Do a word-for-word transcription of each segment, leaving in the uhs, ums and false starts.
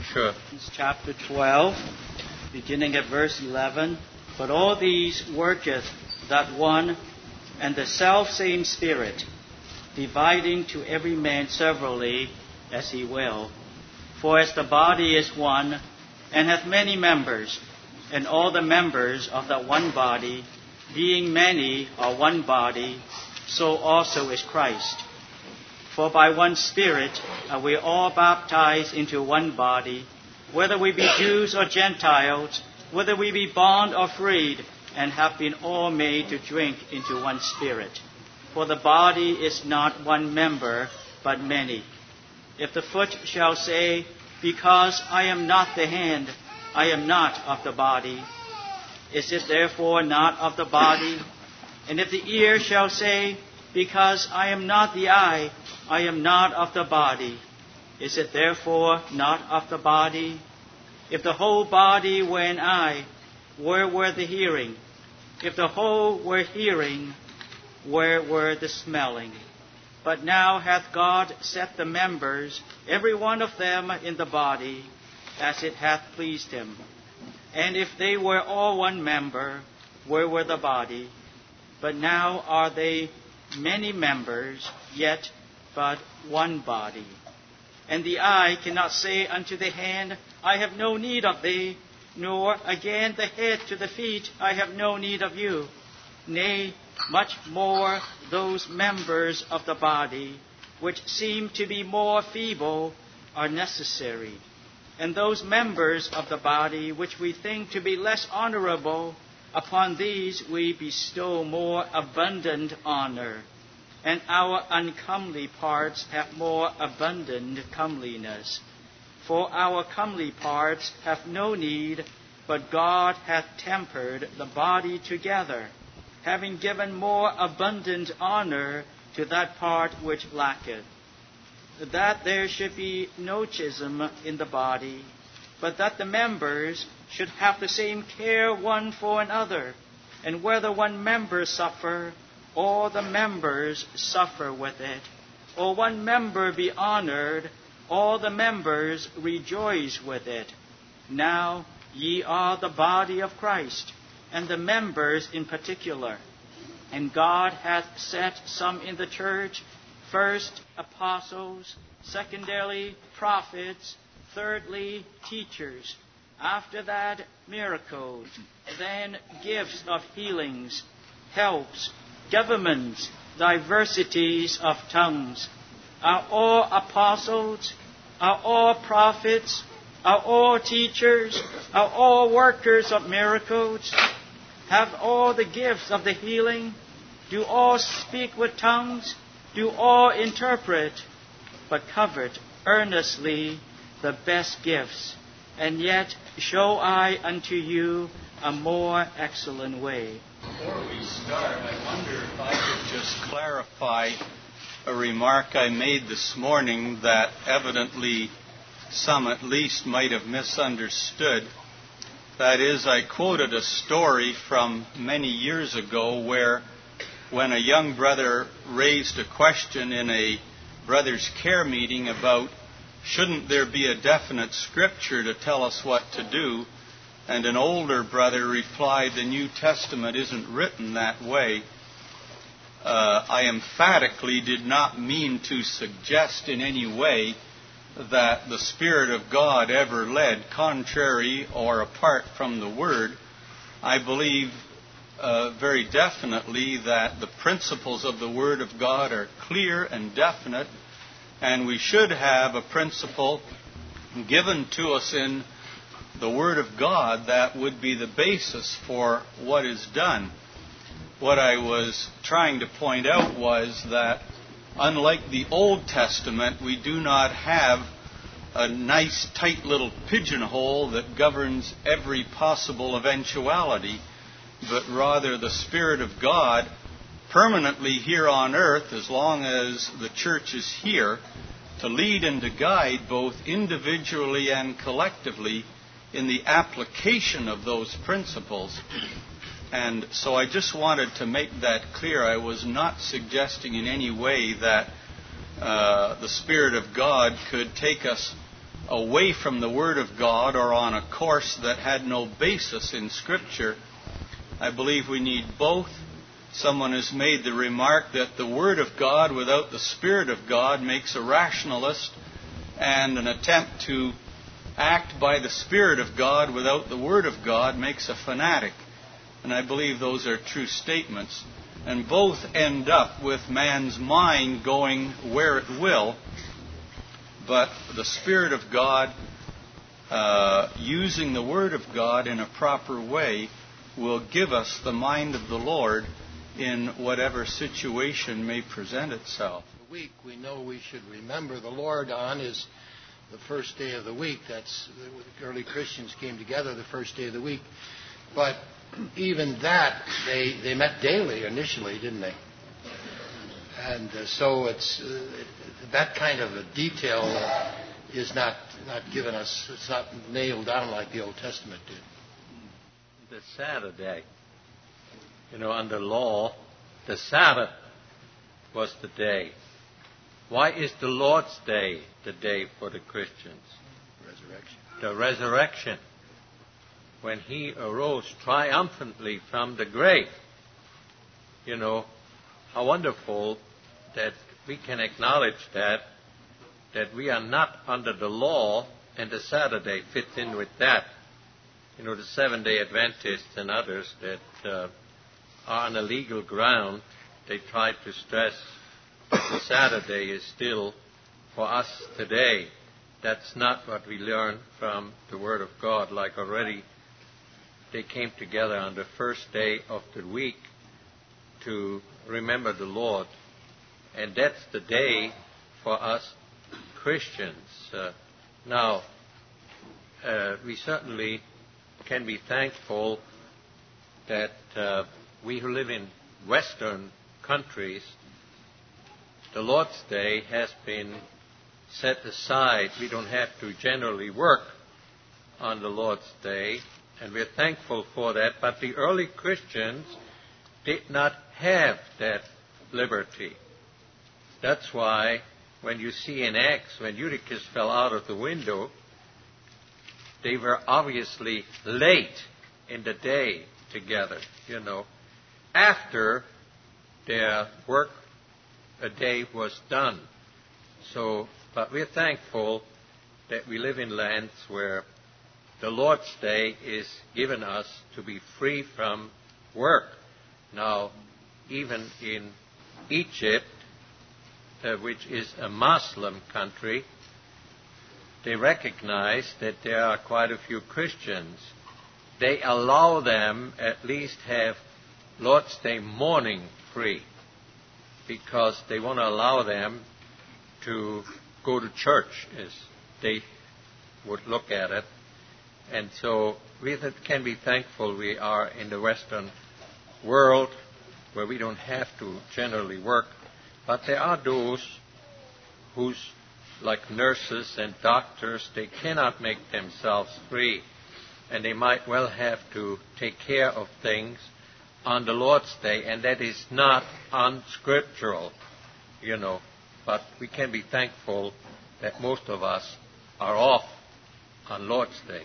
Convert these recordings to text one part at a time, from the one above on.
Sure. It's chapter twelve, beginning at verse eleven. But all these worketh that one and the selfsame Spirit, dividing to every man severally as he will. For as the body is one, and hath many members, and all the members of that one body, being many, are one body, so also is Christ. For by one Spirit are we all baptized into one body, whether we be Jews or Gentiles, whether we be bond or freed, and have been all made to drink into one Spirit. For the body is not one member, but many. If the foot shall say, Because I am not the hand, I am not of the body, is it therefore not of the body? And if the ear shall say, Because I am not the eye, I am not of the body, is it therefore not of the body? If the whole body were an eye, where were the hearing? If the whole were hearing, where were the smelling? But now hath God set the members, every one of them, in the body, as it hath pleased him. And if they were all one member, where were the body? But now are they many members, yet but one body. And the eye cannot say unto the hand, I have no need of thee, nor again the head to the feet, I have no need of you. Nay, much more those members of the body, which seem to be more feeble, are necessary. And those members of the body, which we think to be less honorable, upon these we bestow more abundant honor. And our uncomely parts have more abundant comeliness. For our comely parts have no need, but God hath tempered the body together, having given more abundant honor to that part which lacketh, that there should be no schism in the body, but that the members should have the same care one for another. And whether one member suffer, all the members suffer with it. Or one member be honored, all the members rejoice with it. Now ye are the body of Christ, and the members in particular. And God hath set some in the church, first apostles, secondarily prophets, thirdly teachers, after that miracles, then gifts of healings, helps, governments, diversities of tongues. Are all apostles? Are all prophets? Are all teachers? Are all workers of miracles? Have all the gifts of the healing? Do all speak with tongues? Do all interpret? But covet earnestly the best gifts, and yet show I unto you a more excellent way. Before we start, I wonder if I could just clarify a remark I made this morning that evidently some at least might have misunderstood. That is, I quoted a story from many years ago where when a young brother raised a question in a brother's care meeting about shouldn't there be a definite scripture to tell us what to do, and an older brother replied, the New Testament isn't written that way. Uh, I emphatically did not mean to suggest in any way that the Spirit of God ever led contrary or apart from the Word. I believe uh, very definitely that the principles of the Word of God are clear and definite, and we should have a principle given to us in the Word of God that would be the basis for what is done. What I was trying to point out was that unlike the Old Testament, we do not have a nice, tight little pigeonhole that governs every possible eventuality, but rather the Spirit of God permanently here on earth, as long as the church is here, to lead and to guide both individually and collectively in the application of those principles. And so I just wanted to make that clear. I was not suggesting in any way that uh, the Spirit of God could take us away from the Word of God or on a course that had no basis in Scripture. I believe we need both. Someone has made the remark that the Word of God without the Spirit of God makes a rationalist, and an attempt to act by the Spirit of God without the Word of God makes a fanatic. And I believe those are true statements. And both end up with man's mind going where it will. But the Spirit of God, uh, using the Word of God in a proper way, will give us the mind of the Lord in whatever situation may present itself. The week, we know we should remember the Lord on is the first day of the week. That's the early Christians came together the first day of the week. But even that, they, they met daily initially, didn't they? And uh, so it's uh, that kind of a detail uh, is not, not given us, it's not nailed down like the Old Testament did. The Saturday, you know, under law, the Sabbath was the day. Why is the Lord's Day the day for the Christians? Resurrection. The resurrection. When He arose triumphantly from the grave. You know, how wonderful that we can acknowledge that, that we are not under the law, and the Saturday fits in with that. You know, the Seventh-day Adventists and others that uh, are on a legal ground, they try to stress that the Saturday is still for us today. That's not what we learn from the Word of God. Like already, they came together on the first day of the week to remember the Lord. And that's the day for us Christians. Uh, now, uh, we certainly can be thankful that uh, we who live in Western countries, the Lord's Day has been set aside. We don't have to generally work on the Lord's Day, and we're thankful for that. But the early Christians did not have that liberty. That's why when you see in Acts, when Eutychus fell out of the window, they were obviously late in the day together, you know, after their work a day was done. So, but we're thankful that we live in lands where the Lord's Day is given us to be free from work. Now, even in Egypt, uh, which is a Muslim country, they recognize that there are quite a few Christians. They allow them at least have Lord's Day morning free because they want to allow them to go to church, as they would look at it. And so we can be thankful we are in the Western world where we don't have to generally work. But there are those whose, like nurses and doctors, they cannot make themselves free. And they might well have to take care of things on the Lord's Day. And that is not unscriptural, you know. But we can be thankful that most of us are off on Lord's Day.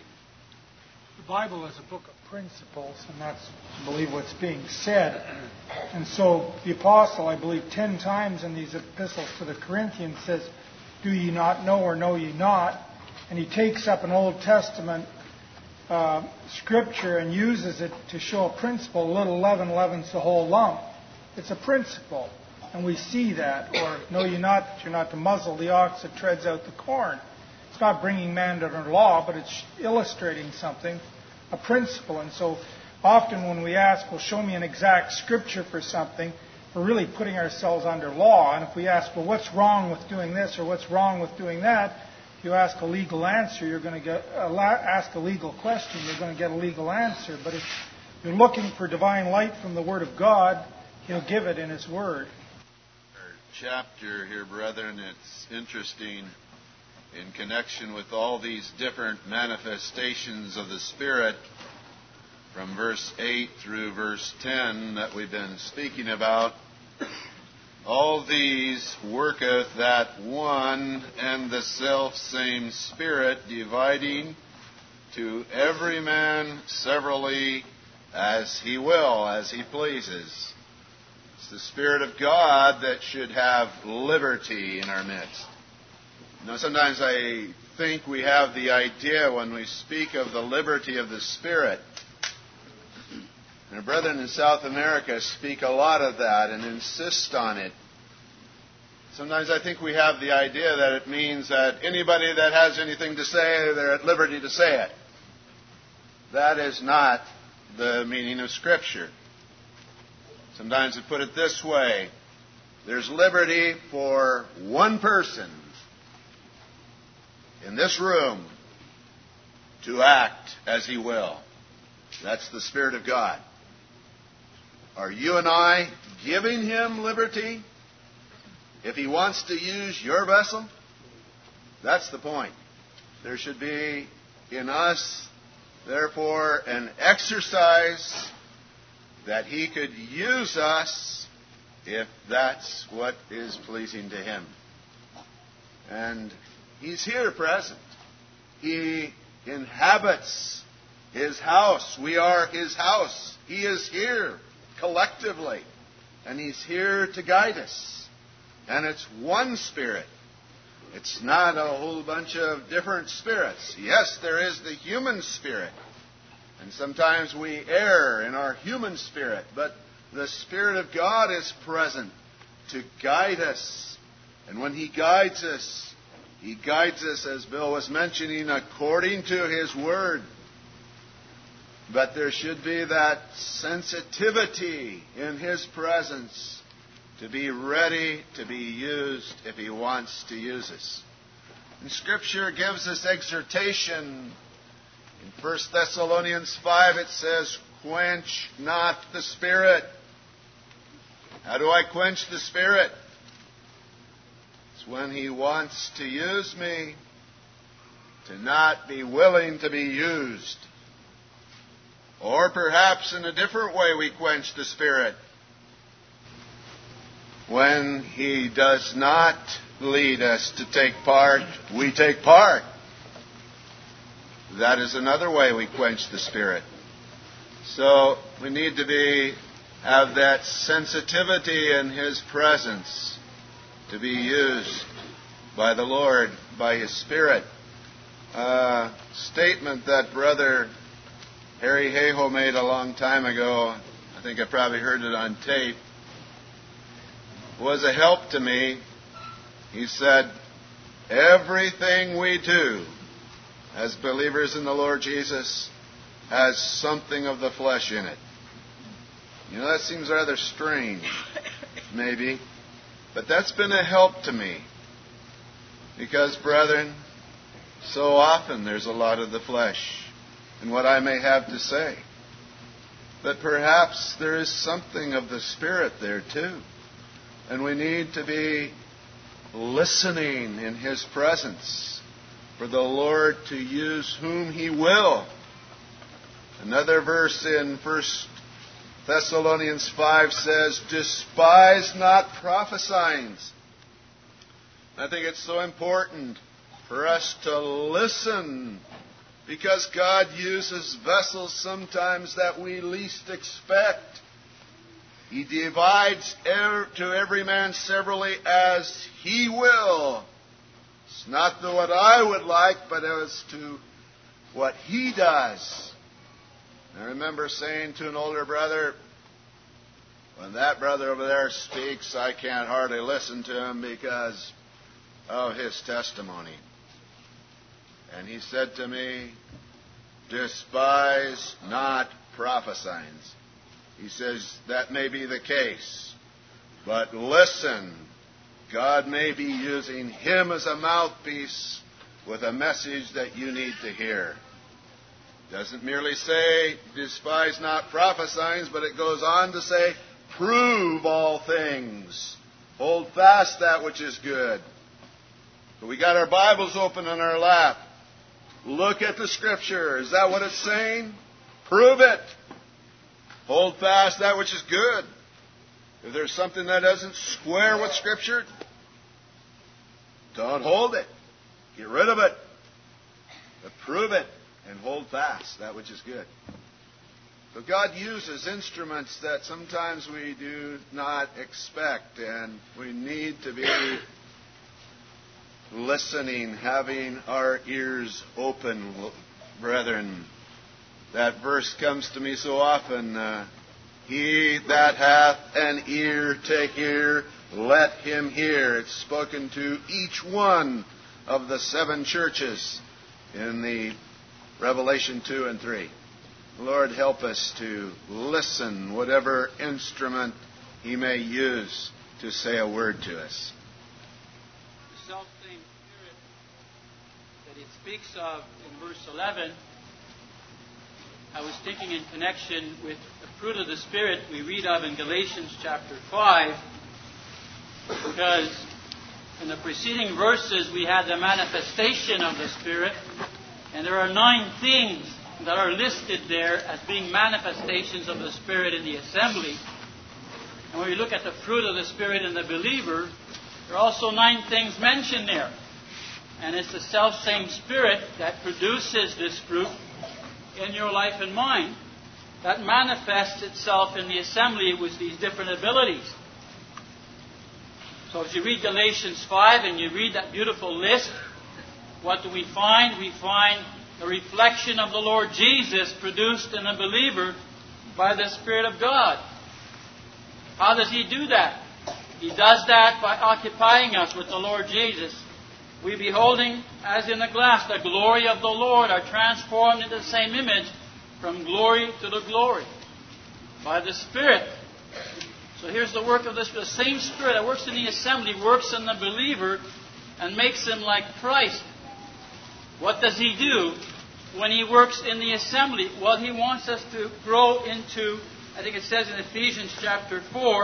The Bible is a book of principles, and that's, I believe, what's being said. And so the apostle, I believe, ten times in these epistles to the Corinthians says, "Do ye not know, or know ye not?" And he takes up an Old Testament uh, scripture and uses it to show a principle. A little leaven leavens the whole lump. It's a principle, and we see that. Or, "Know ye not that you're not to muzzle the ox that treads out the corn?" It's not bringing man under law, but it's illustrating something, a principle. And so often when we ask, well, show me an exact scripture for something, we're really putting ourselves under law. And if we ask, well, what's wrong with doing this or what's wrong with doing that, if you ask a legal answer, you're going to get uh, ask a legal question, you're going to get a legal answer. But if you're looking for divine light from the Word of God, He'll give it in His Word. Chapter here, brethren, it's interesting in connection with all these different manifestations of the Spirit from verse eight through verse ten that we've been speaking about. All these worketh that one and the self-same Spirit, dividing to every man severally as he will, as he pleases. It's the Spirit of God that should have liberty in our midst. Now, sometimes I think we have the idea when we speak of the liberty of the Spirit. And our brethren in South America speak a lot of that and insist on it. Sometimes I think we have the idea that it means that anybody that has anything to say, they're at liberty to say it. That is not the meaning of Scripture. Sometimes we put it this way. There's liberty for one person in this room to act as he will. That's the Spirit of God. Are you and I giving him liberty if he wants to use your vessel? That's the point. There should be in us, therefore, an exercise that he could use us if that's what is pleasing to him. And he's here present. He inhabits his house. We are his house. He is here collectively. And he's here to guide us. And it's one Spirit. It's not a whole bunch of different spirits. Yes, there is the human spirit. And sometimes we err in our human spirit. But the Spirit of God is present to guide us. And when he guides us, he guides us, as Bill was mentioning, according to his word. But there should be that sensitivity in his presence to be ready to be used if he wants to use us. And Scripture gives us exhortation. In First Thessalonians five it says, quench not the Spirit. How do I quench the Spirit? It's when he wants to use me to not be willing to be used. Or perhaps in a different way we quench the Spirit. When he does not lead us to take part, we take part. That is another way we quench the Spirit. So we need to be have that sensitivity in his presence to be used by the Lord, by his Spirit. A statement that Brother Harry Hayhoe made a long time ago, I think I probably heard it on tape, was a help to me. He said, everything we do as believers in the Lord Jesus has something of the flesh in it. You know, that seems rather strange, maybe. But that's been a help to me. Because, brethren, so often there's a lot of the flesh in what I may have to say. But perhaps there is something of the Spirit there too. And we need to be listening in his presence for the Lord to use whom he will. Another verse in First Thessalonians five says, despise not prophesying. I think it's so important for us to listen, because God uses vessels sometimes that we least expect. He divides to every man severally as he will. It's not to what I would like, but as to what he does. I remember saying to an older brother, when that brother over there speaks, I can't hardly listen to him because of his testimony. And he said to me, despise not prophesying. He says, that may be the case. But listen, God may be using him as a mouthpiece with a message that you need to hear. Doesn't merely say, despise not prophesying, but it goes on to say, prove all things. Hold fast that which is good. But we got our Bibles open in our lap. Look at the Scripture. Is that what it's saying? Prove it. Hold fast that which is good. If there's something that doesn't square with Scripture, don't hold it. Get rid of it. Approve it and hold fast that which is good. So God uses instruments that sometimes we do not expect, and we need to be listening, having our ears open, brethren. That verse comes to me so often. Uh, He that hath an ear to hear, let him hear. It's spoken to each one of the seven churches in the Revelation two and three. Lord, help us to listen, whatever instrument He may use to say a word to us. The self-same Spirit that it speaks of in verse eleven, I was thinking in connection with the fruit of the Spirit we read of in Galatians chapter five, because in the preceding verses we had the manifestation of the Spirit, and there are nine things that are listed there as being manifestations of the Spirit in the assembly. And when we look at the fruit of the Spirit in the believer, there are also nine things mentioned there. And it's the self-same Spirit that produces this fruit in your life and mine that manifests itself in the assembly with these different abilities. So as you read Galatians five and you read that beautiful list, what do we find? We find the reflection of the Lord Jesus produced in a believer by the Spirit of God. How does He do that? He does that by occupying us with the Lord Jesus. We beholding, as in a glass, the glory of the Lord, are transformed into the same image from glory to the glory by the Spirit. So here's the work of the Spirit. The same Spirit that works in the assembly works in the believer and makes him like Christ. What does He do when He works in the assembly? Well, He wants us to grow into, I think it says in Ephesians chapter four,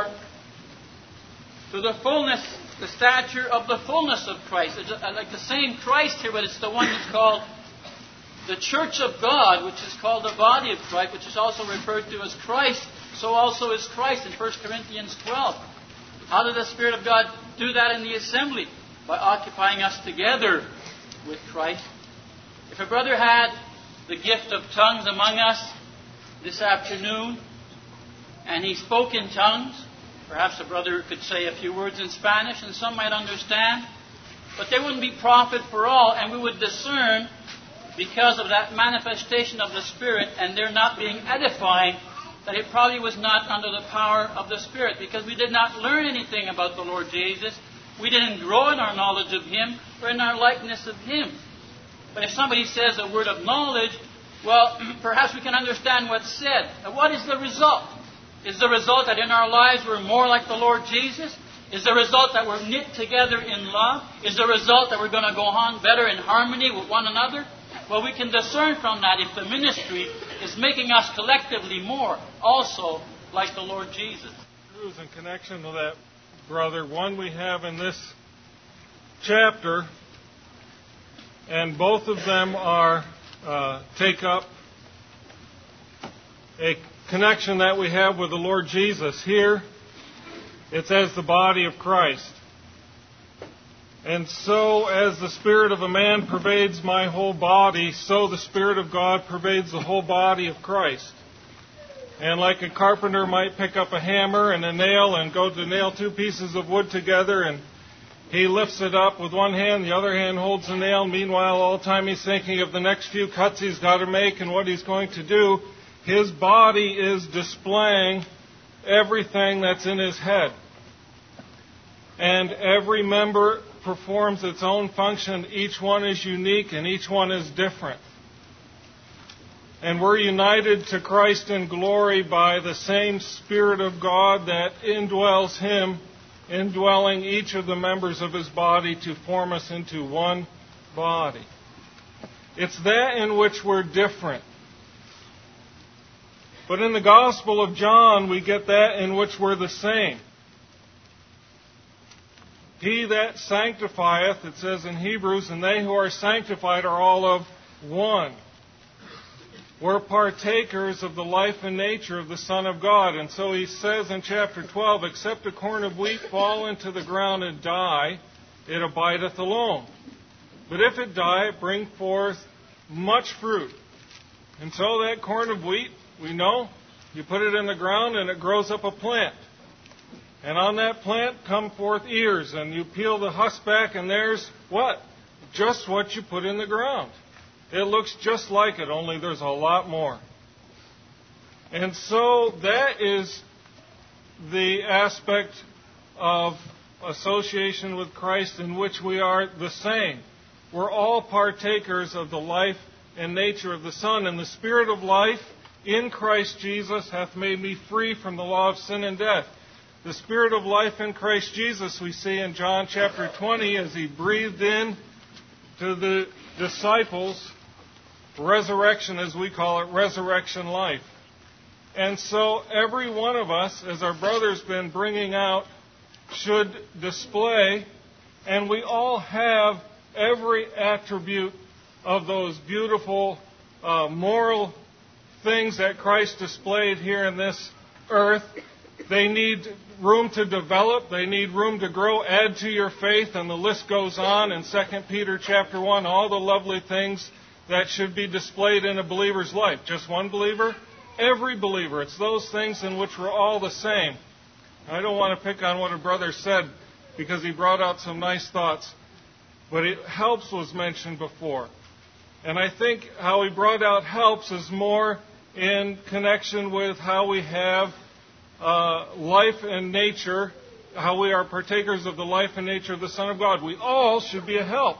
to the fullness, the stature of the fullness of Christ. It's like the same Christ here, but it's the one that's called the church of God, which is called the body of Christ, which is also referred to as Christ. So also is Christ in First Corinthians twelve. How did the Spirit of God do that in the assembly? By occupying us together with Christ. If a brother had the gift of tongues among us this afternoon, and he spoke in tongues, perhaps a brother could say a few words in Spanish, and some might understand, but they wouldn't be profit for all, and we would discern, because of that manifestation of the Spirit, and there not being edifying, that it probably was not under the power of the Spirit, because we did not learn anything about the Lord Jesus. We didn't grow in our knowledge of Him or in our likeness of Him. But if somebody says a word of knowledge, well, perhaps we can understand what's said. And what is the result? Is the result that in our lives we're more like the Lord Jesus? Is the result that we're knit together in love? Is the result that we're going to go on better in harmony with one another? Well, we can discern from that if the ministry is making us collectively more also like the Lord Jesus. Truths in connection to that, brother. One we have in this chapter, and both of them are uh, take up a connection that we have with the Lord Jesus. Here, it's as the body of Christ. And so, as the spirit of a man pervades my whole body, so the Spirit of God pervades the whole body of Christ. And like a carpenter might pick up a hammer and a nail and go to nail two pieces of wood together, and he lifts it up with one hand, the other hand holds the nail. Meanwhile, all the time he's thinking of the next few cuts he's got to make and what he's going to do. His body is displaying everything that's in his head. And every member performs its own function. Each one is unique and each one is different. And we're united to Christ in glory by the same Spirit of God that indwells Him, indwelling each of the members of His body to form us into one body. It's that in which we're different. But in the Gospel of John, we get that in which we're the same. He that sanctifieth, it says in Hebrews, and they who are sanctified are all of one. we're partakers of the life and nature of the Son of God. And so he says in chapter twelve, except a corn of wheat fall into the ground and die, it abideth alone. But if it die, it bring forth much fruit. And so that corn of wheat, we know, you put it in the ground and it grows up a plant. And on that plant come forth ears, and you peel the husk back, and there's what? Just what you put in the ground. It looks just like it, only there's a lot more. And so that is the aspect of association with Christ in which we are the same. We're all partakers of the life and nature of the Son, and the Spirit of life in Christ Jesus hath made me free from the law of sin and death. The Spirit of life in Christ Jesus we see in John chapter twenty as he breathed in to the disciples resurrection, as we call it, resurrection life. And so every one of us, as our brother's been bringing out, should display, and we all have every attribute of those beautiful uh, moral things that Christ displayed here in this earth. They need room to develop. They need room to grow. Add to your faith, and the list goes on in Second Peter chapter one, all the lovely things that should be displayed in a believer's life. Just one believer? Every believer. It's those things in which we're all the same. I don't want to pick on what a brother said because he brought out some nice thoughts, but it, helps was mentioned before. And I think how he brought out helps is more in connection with how we have uh, life and nature, how we are partakers of the life and nature of the Son of God. We all should be a help.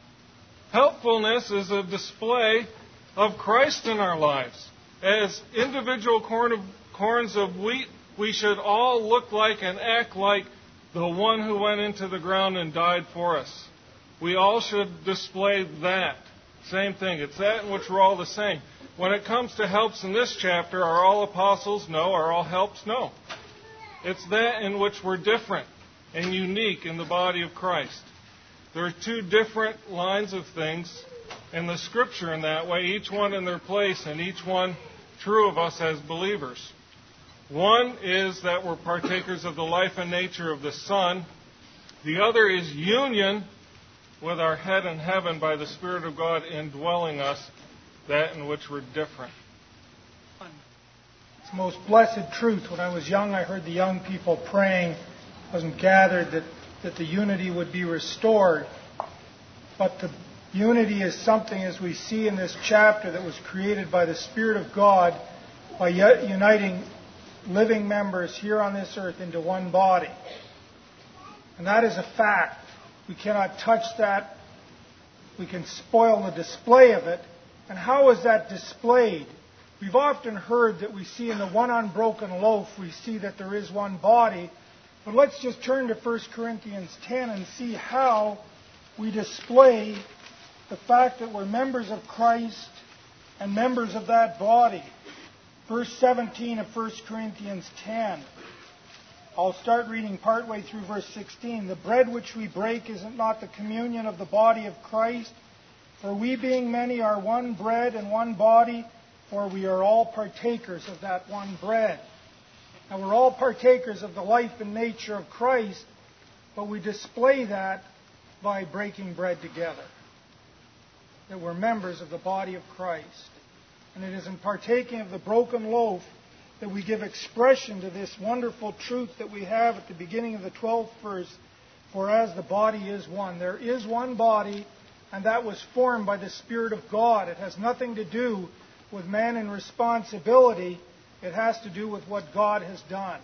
Helpfulness is a display of Christ in our lives. As individual corn of, corns of wheat, we should all look like and act like the one who went into the ground and died for us. We all should display that. Same thing. It's that in which we're all the same. When it comes to helps in this chapter, are all apostles? No. Are all helps? No. It's that in which we're different and unique in the body of Christ. There are two different lines of things in the Scripture in that way, each one in their place and each one true of us as believers. One is that we're partakers of the life and nature of the Son. The other is union with our head in heaven by the Spirit of God indwelling us, that in which we're different. It's the most blessed truth. When I was young, I heard the young people praying, wasn't gathered, that, that the unity would be restored. But the unity is something, as we see in this chapter, that was created by the Spirit of God by uniting living members here on this earth into one body. And that is a fact. We cannot touch that. We can spoil the display of it. And how is that displayed? We've often heard that we see in the one unbroken loaf, we see that there is one body. But let's just turn to First Corinthians ten and see how we display the fact that we're members of Christ and members of that body. Verse seventeen of First Corinthians ten. I'll start reading partway through verse sixteen. The bread which we break, is it not the communion of the body of Christ? For we being many are one bread and one body, for we are all partakers of that one bread. Now we're all partakers of the life and nature of Christ, but we display that by breaking bread together. That we're members of the body of Christ. And it is in partaking of the broken loaf that we give expression to this wonderful truth that we have at the beginning of the twelfth verse. For as the body is one. There is one body, and that was formed by the Spirit of God. It has nothing to do with man and responsibility. It has to do with what God has done.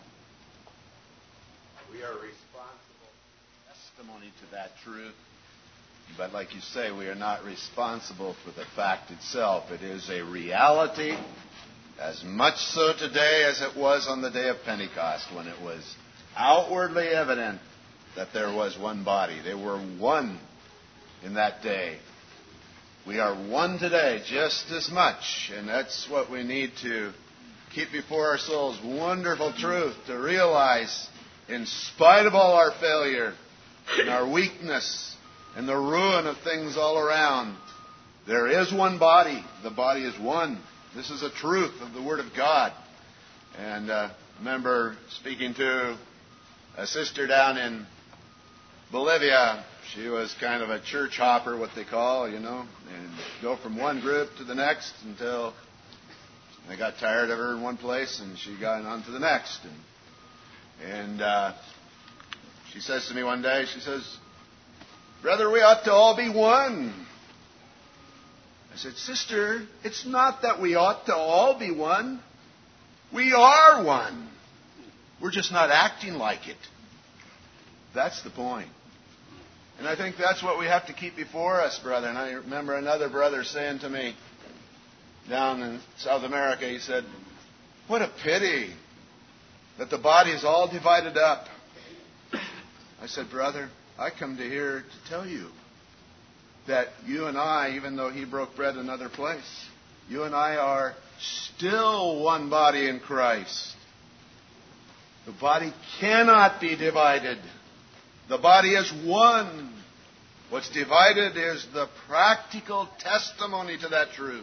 We are responsible for testimony to that truth. But like you say, we are not responsible for the fact itself. It is a reality, as much so today as it was on the day of Pentecost, when it was outwardly evident that there was one body. They were one in that day. We are one today just as much, and that's what we need to keep before our souls. Wonderful truth to realize, in spite of all our failure and our weakness and the ruin of things all around, there is one body. The body is one. This is a truth of the Word of God. And uh, I remember speaking to a sister down in Bolivia. She was kind of a church hopper, what they call, you know, and go from one group to the next until they got tired of her in one place and she got on to the next. And, and uh, she says to me one day, she says, "Brother, we ought to all be one." I said, "Sister, it's not that we ought to all be one. We are one. We're just not acting like it." That's the point. And I think that's what we have to keep before us, brother. And I remember another brother saying to me down in South America, he said, "What a pity that the body is all divided up." I said, "Brother, I come to here to tell you that you and I, even though he broke bread in another place, you and I are still one body in Christ. The body cannot be divided. The body is one. What's divided is the practical testimony to that truth."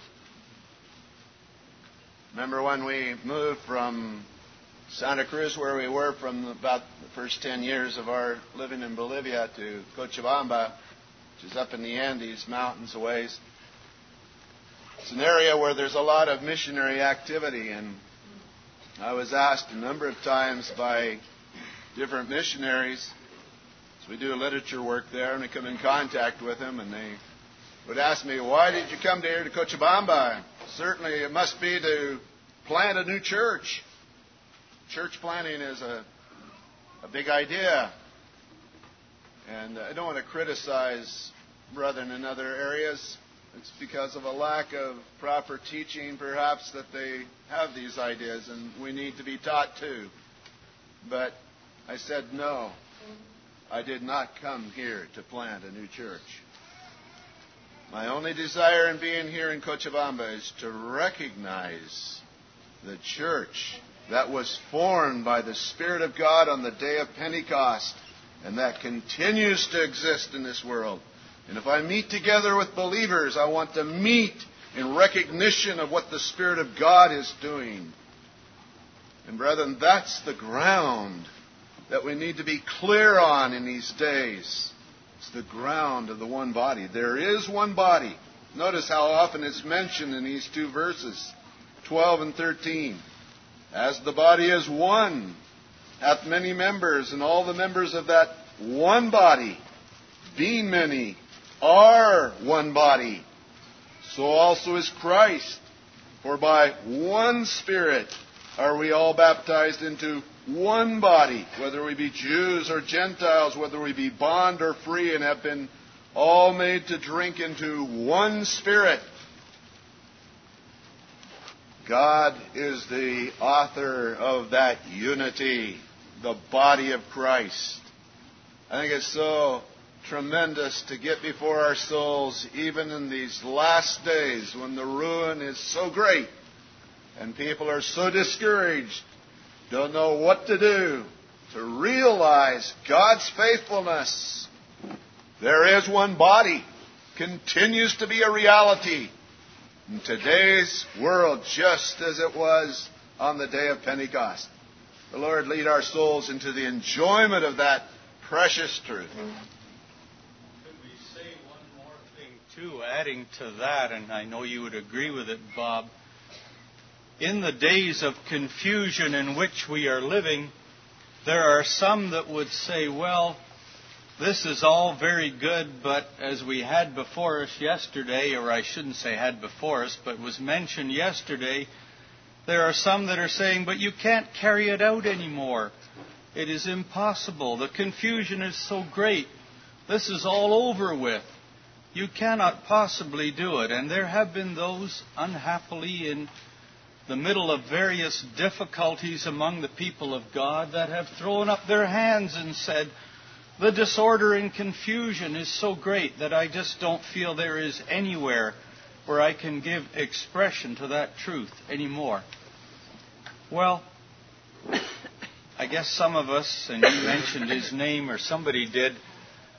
Remember when we moved from Santa Cruz, where we were from about the first ten years of our living in Bolivia, to Cochabamba, which is up in the Andes mountains a ways. It's an area where there's a lot of missionary activity, and I was asked a number of times by different missionaries, as we do literature work there, and we come in contact with them, and they would ask me, "Why did you come here to Cochabamba?" Certainly it must be to plant a new church. Church planting is a, a big idea. And I don't want to criticize brethren in other areas. It's because of a lack of proper teaching, perhaps, that they have these ideas, and we need to be taught too. But I said, no, I did not come here to plant a new church. My only desire in being here in Cochabamba is to recognize the church that was formed by the Spirit of God on the day of Pentecost, and that continues to exist in this world. And if I meet together with believers, I want to meet in recognition of what the Spirit of God is doing. And brethren, that's the ground that we need to be clear on in these days. It's the ground of the one body. There is one body. Notice how often it's mentioned in these two verses, twelve and thirteen. As the body is one, hath many members, and all the members of that one body, being many, are one body. So also is Christ. For by one Spirit are we all baptized into one body, whether we be Jews or Gentiles, whether we be bond or free, and have been all made to drink into one Spirit. God is the author of that unity, the body of Christ. I think it's so tremendous to get before our souls, even in these last days when the ruin is so great and people are so discouraged, don't know what to do, to realize God's faithfulness. There is one body, continues to be a reality in today's world, just as it was on the day of Pentecost. The Lord lead our souls into the enjoyment of that precious truth. Could we say one more thing, too, adding to that, and I know you would agree with it, Bob. In the days of confusion in which we are living, there are some that would say, well, this is all very good, but as we had before us yesterday, or I shouldn't say had before us, but was mentioned yesterday, there are some that are saying, but you can't carry it out anymore. It is impossible. The confusion is so great. This is all over with. You cannot possibly do it. And there have been those, unhappily, in the middle of various difficulties among the people of God, that have thrown up their hands and said, the disorder and confusion is so great that I just don't feel there is anywhere where I can give expression to that truth anymore. Well, I guess some of us, and you mentioned his name or somebody did,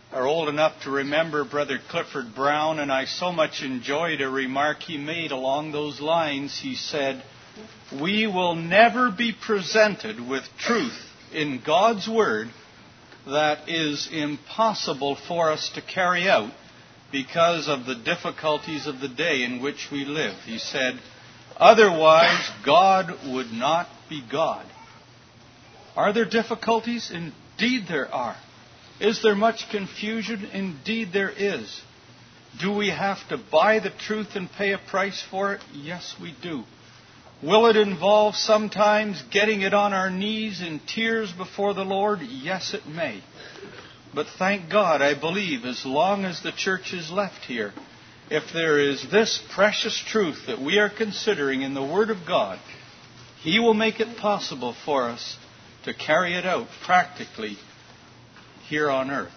are old enough to remember Brother Clifford Brown, and I so much enjoyed a remark he made along those lines. He said, "We will never be presented with truth in God's Word that is impossible for us to carry out because of the difficulties of the day in which we live." He said, "Otherwise, God would not be God." Are there difficulties? Indeed there are. Is there much confusion? Indeed there is. Do we have to buy the truth and pay a price for it? Yes, we do. Will it involve sometimes getting it on our knees in tears before the Lord? Yes, it may. But thank God, I believe, as long as the church is left here, if there is this precious truth that we are considering in the Word of God, He will make it possible for us to carry it out practically here on earth.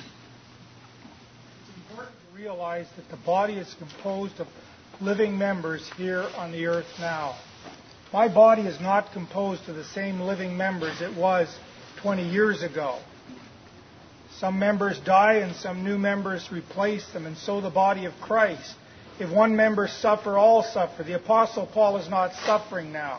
It's important to realize that the body is composed of living members here on the earth now. My body is not composed of the same living members it was twenty years ago. Some members die and some new members replace them, and so the body of Christ. If one member suffer, all suffer. The Apostle Paul is not suffering now.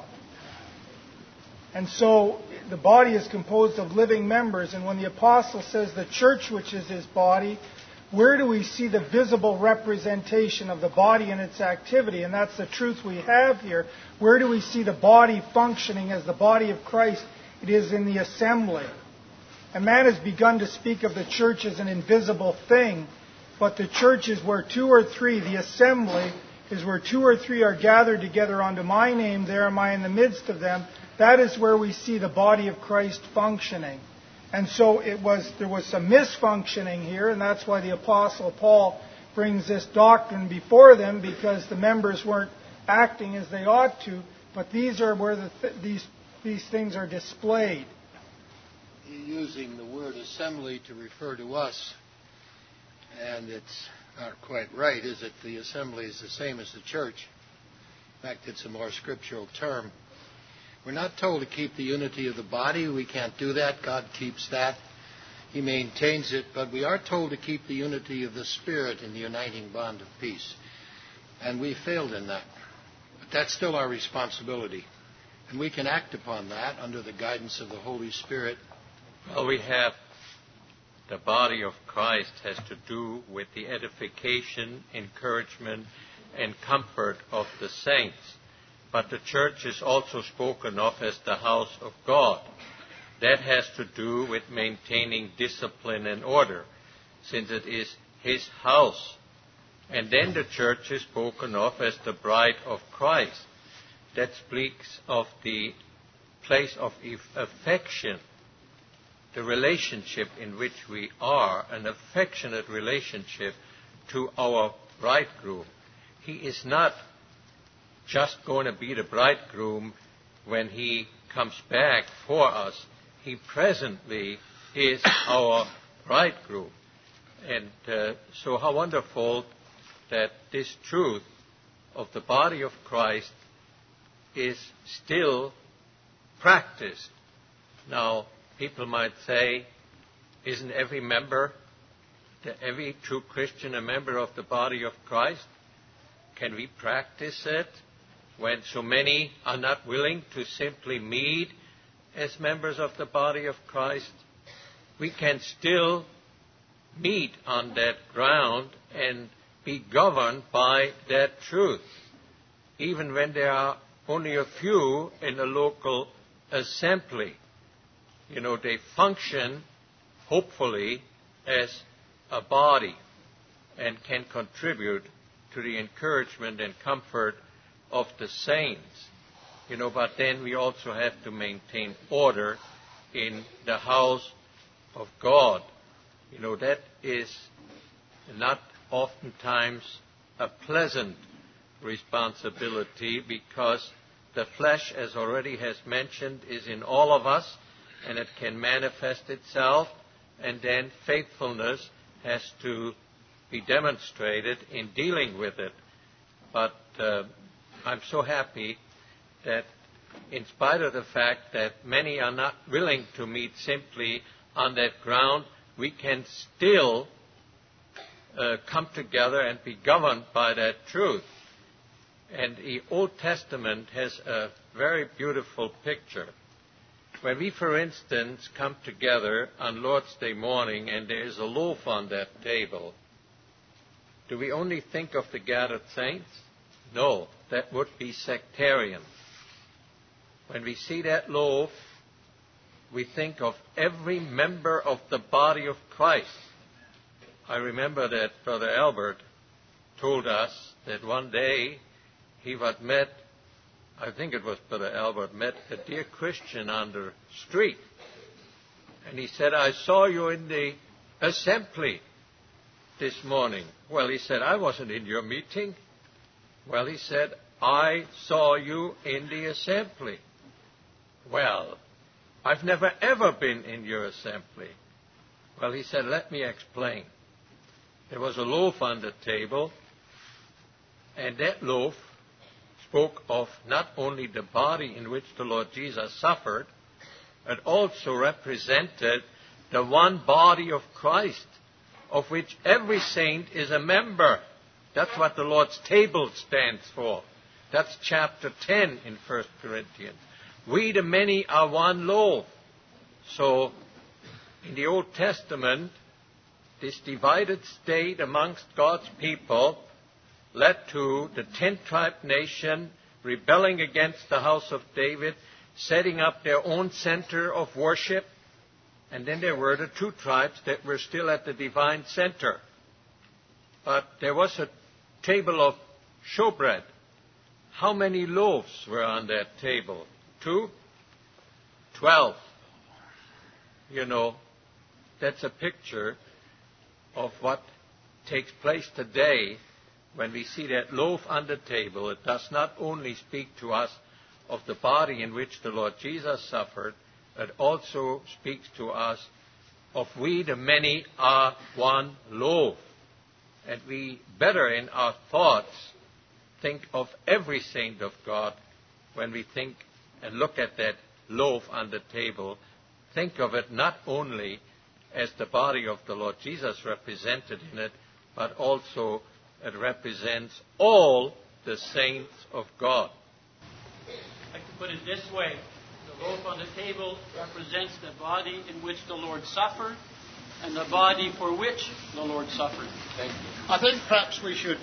And so the body is composed of living members. And when the Apostle says the church, which is his body, where do we see the visible representation of the body and its activity? And that's the truth we have here. Where do we see the body functioning as the body of Christ? It is in the assembly. And man has begun to speak of the church as an invisible thing. But the church is where two or three, the assembly, is where two or three are gathered together unto my name. There am I in the midst of them. That is where we see the body of Christ functioning. And so it was there was some misfunctioning here, and that's why the Apostle Paul brings this doctrine before them, because the members weren't acting as they ought to. But these are where the th- these these things are displayed. You're using the word assembly to refer to us, and it's not quite right, is it? The assembly is the same as the church. In fact, it's a more scriptural term. We're not told to keep the unity of the body. We can't do that. God keeps that. He maintains it. But we are told to keep the unity of the Spirit in the uniting bond of peace. And we failed in that. But that's still our responsibility. And we can act upon that under the guidance of the Holy Spirit. Well, we have the body of Christ has to do with the edification, encouragement, and comfort of the saints. But the church is also spoken of as the house of God. That has to do with maintaining discipline and order, since it is His house. And then the church is spoken of as the bride of Christ. That speaks of the place of affection, the relationship in which we are, an affectionate relationship to our bridegroom. He is not just going to be the bridegroom when He comes back for us. He presently is our bridegroom. And uh, so how wonderful that this truth of the body of Christ is still practiced. Now, people might say, isn't every member, every true Christian a member of the body of Christ? Can we practice it when so many are not willing to simply meet as members of the body of Christ? We can still meet on that ground and be governed by that truth, even when there are only a few in a local assembly. You know, they function, hopefully, as a body and can contribute to the encouragement and comfort of the saints. You know, but then we also have to maintain order in the house of God. You know, that is not oftentimes a pleasant responsibility, because the flesh, as already has mentioned, is in all of us, and it can manifest itself, and then faithfulness has to be demonstrated in dealing with it. But uh, I'm so happy that in spite of the fact that many are not willing to meet simply on that ground, we can still uh, come together and be governed by that truth. And the Old Testament has a very beautiful picture. When we, for instance, come together on Lord's Day morning and there is a loaf on that table, do we only think of the gathered saints? No, that would be sectarian. When we see that loaf, we think of every member of the body of Christ. I remember that Brother Albert told us that one day he had met, I think it was Brother Albert, met a dear Christian on the street. And he said, I saw you in the assembly this morning. Well, he said, I wasn't in your meeting. Well, he said, I saw you in the assembly. Well, I've never ever been in your assembly. Well, he said, let me explain. There was a loaf on the table, and that loaf spoke of not only the body in which the Lord Jesus suffered, but also represented the one body of Christ, of which every saint is a member. That's what the Lord's table stands for. That's chapter ten in First Corinthians. We, the many, are one loaf. So, in the Old Testament, this divided state amongst God's people led to the ten-tribe nation rebelling against the house of David, setting up their own center of worship. And then there were the two tribes that were still at the divine center. But there was a table of showbread. How many loaves were on that table? Two? Twelve. You know, that's a picture of what takes place today when we see that loaf on the table. It does not only speak to us of the body in which the Lord Jesus suffered, it also speaks to us of we, the many, are one loaf. And we better in our thoughts think of every saint of God when we think and look at that loaf on the table. Think of it not only as the body of the Lord Jesus represented in it, but also it represents all the saints of God. I can put it this way. The loaf on the table represents the body in which the Lord suffered and the body for which the Lord suffered. Thank you. I think perhaps we should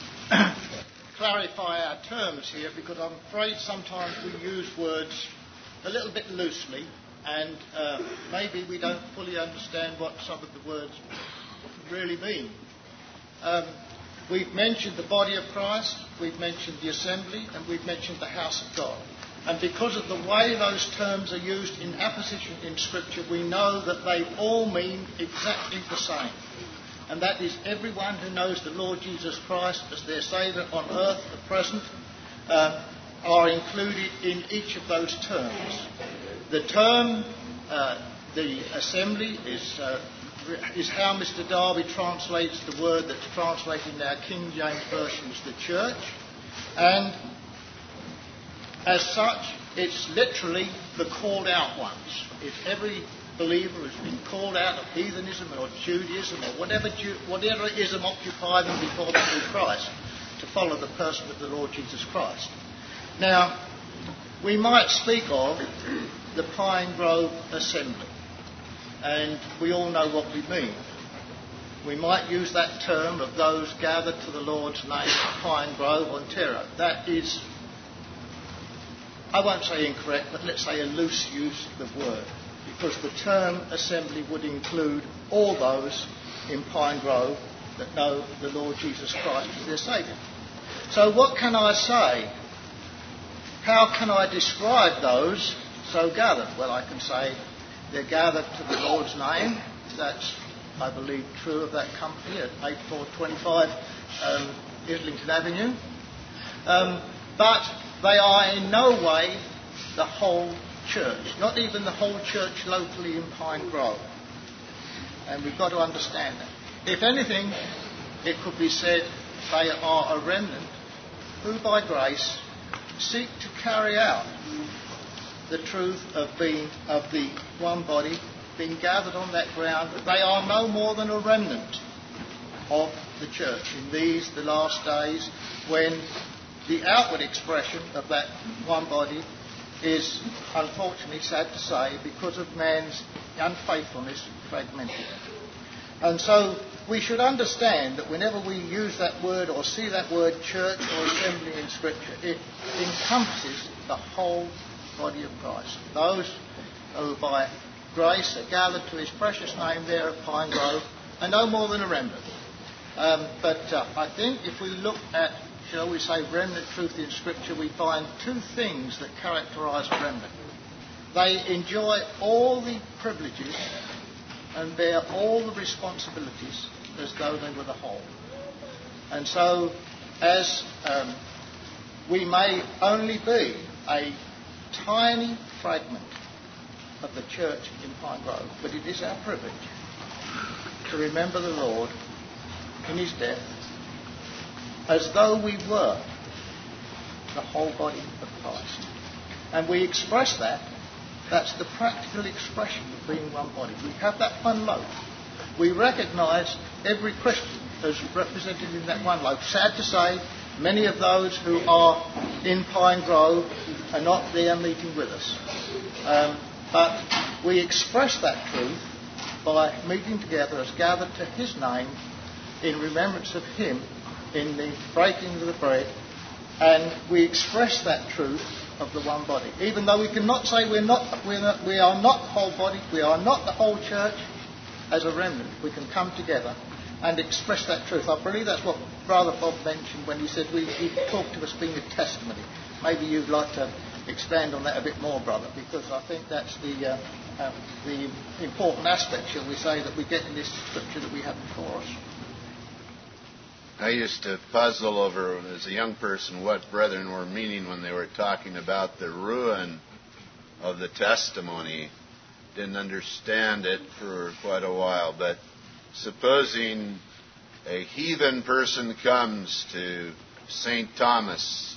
clarify our terms here, because I'm afraid sometimes we use words a little bit loosely, and uh, maybe we don't fully understand what some of the words really mean. Um, we've mentioned the body of Christ, we've mentioned the assembly, and we've mentioned the house of God. And because of the way those terms are used in apposition in Scripture, we know that they all mean exactly the same. And that is everyone who knows the Lord Jesus Christ as their Saviour on earth at present uh, are included in each of those terms. The term, uh, the assembly, is, uh, is how Mister Darby translates the word that's translated in our King James Version as the church. And as such, it's literally the called out ones. If every believer has been called out of heathenism or Judaism or whatever, whatever ism occupied them before they knew Christ, to follow the person of the Lord Jesus Christ. Now, we might speak of the Pine Grove Assembly, and we all know what we mean. We might use that term of those gathered to the Lord's name at Pine Grove, Ontario. That is, I won't say incorrect, but let's say a loose use of the word, because the term assembly would include all those in Pine Grove that know the Lord Jesus Christ as their Saviour. So what can I say? How can I describe those so gathered? Well, I can say they're gathered to the Lord's name. That's, I believe, true of that company at eighty-four twenty-five um, Islington Avenue. Um, but they are in no way the whole church, not even the whole church locally in Pine Grove. And we've got to understand that. If anything, it could be said they are a remnant who by grace seek to carry out the truth of being of the one body been gathered on that ground, that they are no more than a remnant of the church in these, the last days, when the outward expression of that one body is, unfortunately, sad to say, because of man's unfaithfulness, fragmented. And so we should understand that whenever we use that word or see that word church or assembly in Scripture, it encompasses the whole body of Christ. Those who by grace are gathered to his precious name there at Pine Grove are no more than a remnant. Um, but uh, I think if we look at, shall we say, remnant truth in Scripture, we find two things that characterise a remnant. They enjoy all the privileges and bear all the responsibilities as though they were the whole. And so, as um, we may only be a tiny fragment of the church in Pine Grove, but it is our privilege to remember the Lord in his death as though we were the whole body of Christ. And we express that. That's the practical expression of being one body. We have that one loaf. We recognise every Christian as represented in that one loaf. Sad to say, many of those who are in Pine Grove are not there meeting with us. Um, but we express that truth by meeting together as gathered to his name in remembrance of him in the breaking of the bread, and we express that truth of the one body. Even though we cannot say we're not, we're not, we are not the whole body, we are not the whole church, as a remnant, we can come together and express that truth. I believe that's what Brother Bob mentioned when he said we, he talked to us being a testimony. Maybe you'd like to expand on that a bit more, brother, because I think that's the uh, uh, the important aspect, shall we say, that we get in this scripture that we have before us. I used to puzzle over, as a young person, what brethren were meaning when they were talking about the ruin of the testimony. Didn't understand it for quite a while, but supposing a heathen person comes to Saint Thomas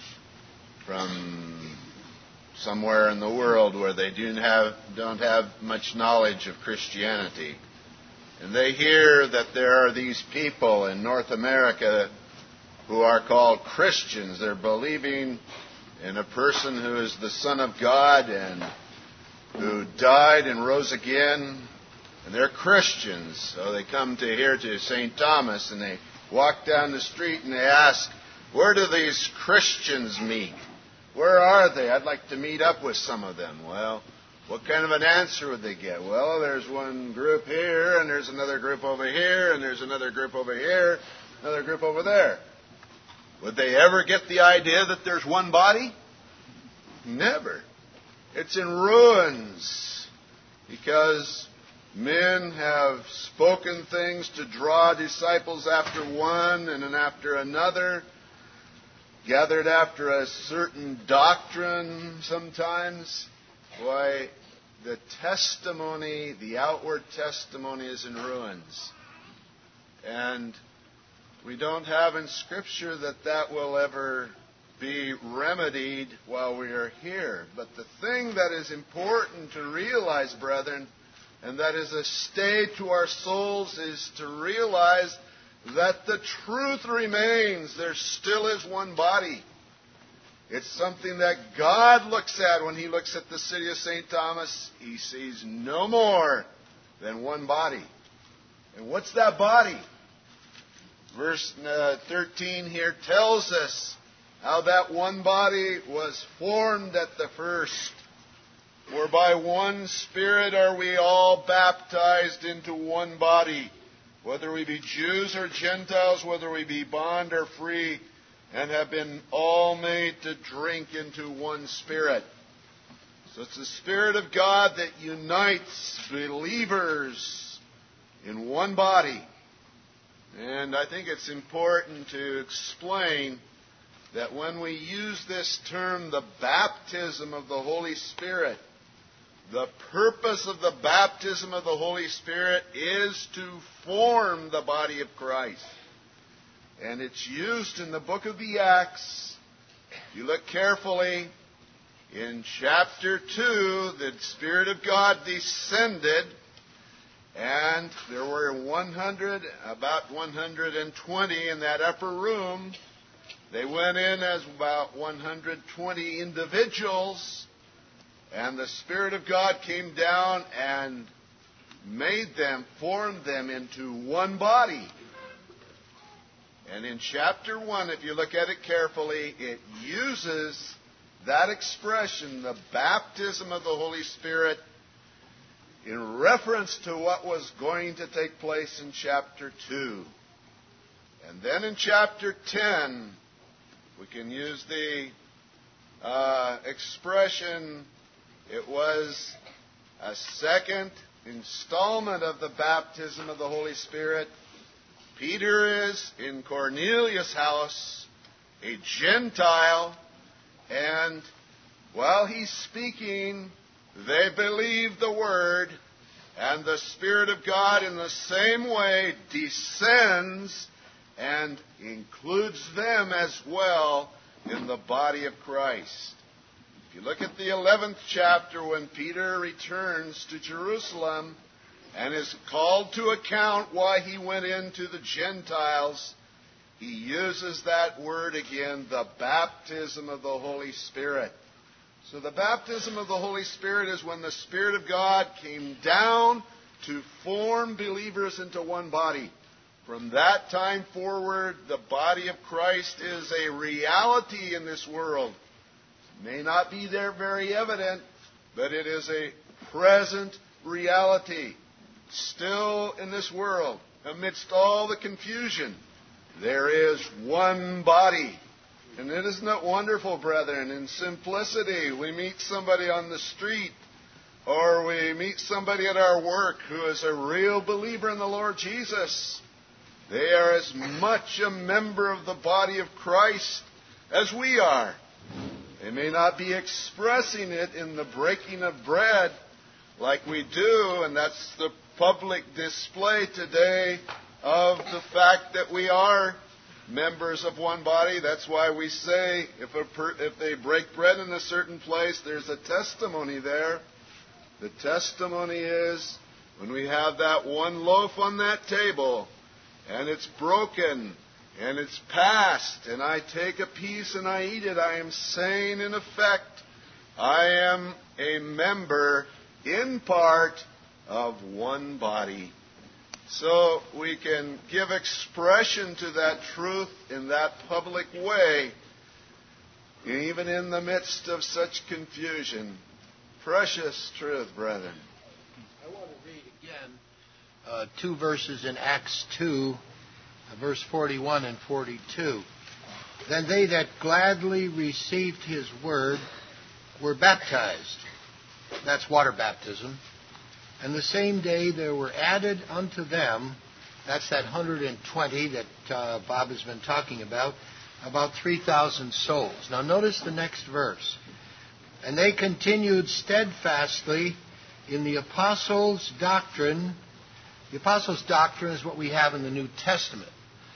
from somewhere in the world where they don't have, don't have much knowledge of Christianity, and they hear that there are these people in North America who are called Christians. They're believing in a person who is the Son of God and who died and rose again. And they're Christians. So they come to here to Saint Thomas and they walk down the street and they ask, where do these Christians meet? Where are they? I'd like to meet up with some of them. Well, what kind of an answer would they get? Well, there's one group here, and there's another group over here, and there's another group over here, another group over there. Would they ever get the idea that there's one body? Never. It's in ruins because men have spoken things to draw disciples after one and then after another, gathered after a certain doctrine sometimes. Why, the testimony, the outward testimony is in ruins. And we don't have in Scripture that that will ever be remedied while we are here. But the thing that is important to realize, brethren, and that is a stay to our souls, is to realize that the truth remains. There still is one body. It's something that God looks at when he looks at the city of Saint Thomas. He sees no more than one body. And what's that body? Verse uh, thirteen here tells us how that one body was formed at the first. For by one Spirit are we all baptized into one body, whether we be Jews or Gentiles, whether we be bond or free, and have been all made to drink into one Spirit. So it's the Spirit of God that unites believers in one body. And I think it's important to explain that when we use this term, the baptism of the Holy Spirit, the purpose of the baptism of the Holy Spirit is to form the body of Christ. And it's used in the book of the Acts. If you look carefully, in chapter two, the Spirit of God descended And there were one hundred, about one hundred twenty in that upper room. They went in as about one hundred twenty individuals. And the Spirit of God came down and made them, formed them into one body. And in chapter one, if you look at it carefully, it uses that expression, the baptism of the Holy Spirit, in reference to what was going to take place in chapter two. And then in chapter ten, we can use the uh, expression, it was a second installment of the baptism of the Holy Spirit. Peter is in Cornelius' house, a Gentile, and while he's speaking, they believe the word, and the Spirit of God in the same way descends and includes them as well in the body of Christ. If you look at the eleventh chapter, when Peter returns to Jerusalem and is called to account why he went into the Gentiles, he uses that word again, the baptism of the Holy Spirit. So the baptism of the Holy Spirit is when the Spirit of God came down to form believers into one body. From that time forward, the body of Christ is a reality in this world. It may not be there very evident, but it is a present reality. Still in this world, amidst all the confusion, there is one body. And isn't it wonderful, brethren? In simplicity, we meet somebody on the street, or we meet somebody at our work who is a real believer in the Lord Jesus. They are as much a member of the body of Christ as we are. They may not be expressing it in the breaking of bread like we do, and that's the public display today of the fact that we are members of one body. That's why we say if a per, if they break bread in a certain place, there's a testimony there. The testimony is when we have that one loaf on that table and it's broken and it's passed and I take a piece and I eat it, I am saying in effect, I am a member in part of one body. So we can give expression to that truth in that public way, even in the midst of such confusion. Precious truth, brethren. I want to read again uh, two verses in Acts two, uh, verse forty-one and forty-two. Then they that gladly received his word were baptized. That's water baptism. And the same day there were added unto them, that's that one hundred twenty that uh, Bob has been talking about, about three thousand souls. Now notice the next verse. And they continued steadfastly in the apostles' doctrine. The apostles' doctrine is what we have in the New Testament.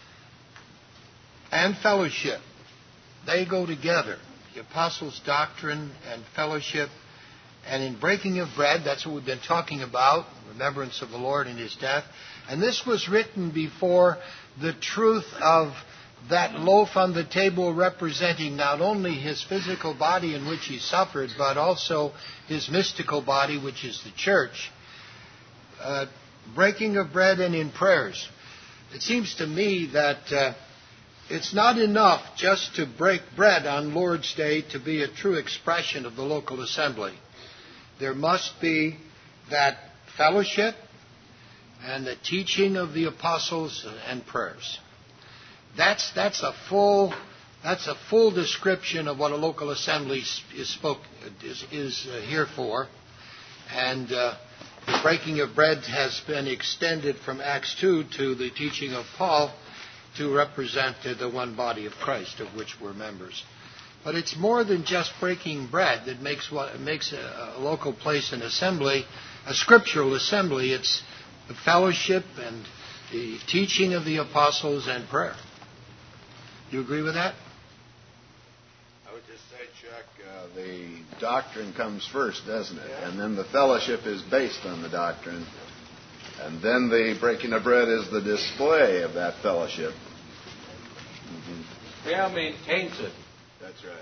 And fellowship. They go together. The apostles' doctrine and fellowship. And in breaking of bread, that's what we've been talking about, remembrance of the Lord and his death. And this was written before the truth of that loaf on the table representing not only his physical body in which he suffered, but also his mystical body, which is the church. Uh, breaking of bread and in prayers. It seems to me that uh, it's not enough just to break bread on Lord's Day to be a true expression of the local assembly. There must be that fellowship and the teaching of the apostles and prayers. That's that's a full that's a full description of what a local assembly is spoke is, is uh, here for. And uh, the breaking of bread has been extended from Acts two to the teaching of Paul to represent uh, the one body of Christ, of which we're members. But it's more than just breaking bread that makes what makes a, a local place an assembly, a scriptural assembly. It's the fellowship and the teaching of the apostles and prayer. Do you agree with that? I would just say, Chuck, uh, the doctrine comes first, doesn't it? And then the fellowship is based on the doctrine. And then the breaking of bread is the display of that fellowship. Mm-hmm. Prayer maintains it. That's right.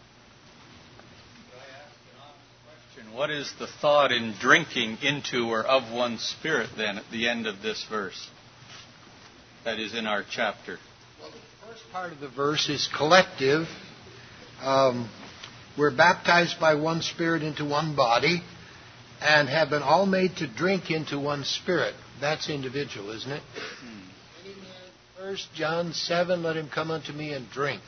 What is the thought in drinking into or of one spirit then at the end of this verse? That is in our chapter. Well, the first part of the verse is collective. Um, we're baptized by one spirit into one body and have been all made to drink into one spirit. That's individual, isn't it? Hmm. First John seven, let him come unto me and drink.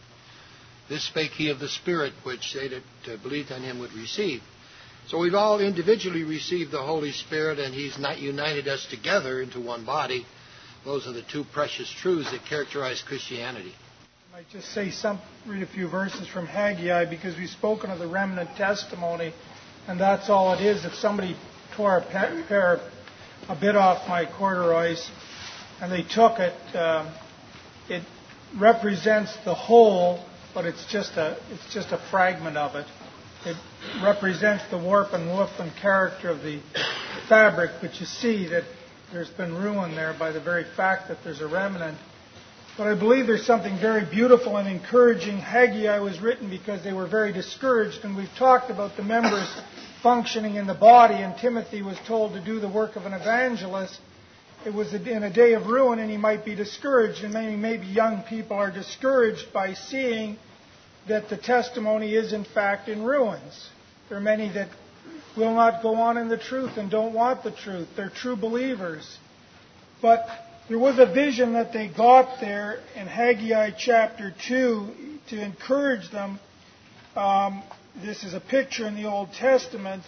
This spake he of the Spirit, which they that uh, believed on him would receive. So we've all individually received the Holy Spirit, and He's not united us together into one body. Those are the two precious truths that characterize Christianity. I might just say some, read a few verses from Haggai, because we've spoken of the remnant testimony, and that's all it is. If somebody tore a, pe- pair, a bit off my corduroys, and they took it, um, it represents the whole, but it's just a it's just a fragment of it. It represents the warp and woof and character of the fabric, but you see that there's been ruin there by the very fact that there's a remnant. But I believe there's something very beautiful and encouraging. Haggai was written because they were very discouraged, and we've talked about the members functioning in the body, and Timothy was told to do the work of an evangelist. It was in a day of ruin, and he might be discouraged, and maybe, maybe young people are discouraged by seeing that the testimony is in fact in ruins. There are many that will not go on in the truth and don't want the truth. They're true believers. But there was a vision that they got there in Haggai chapter two to encourage them. Um, this is a picture in the Old Testament.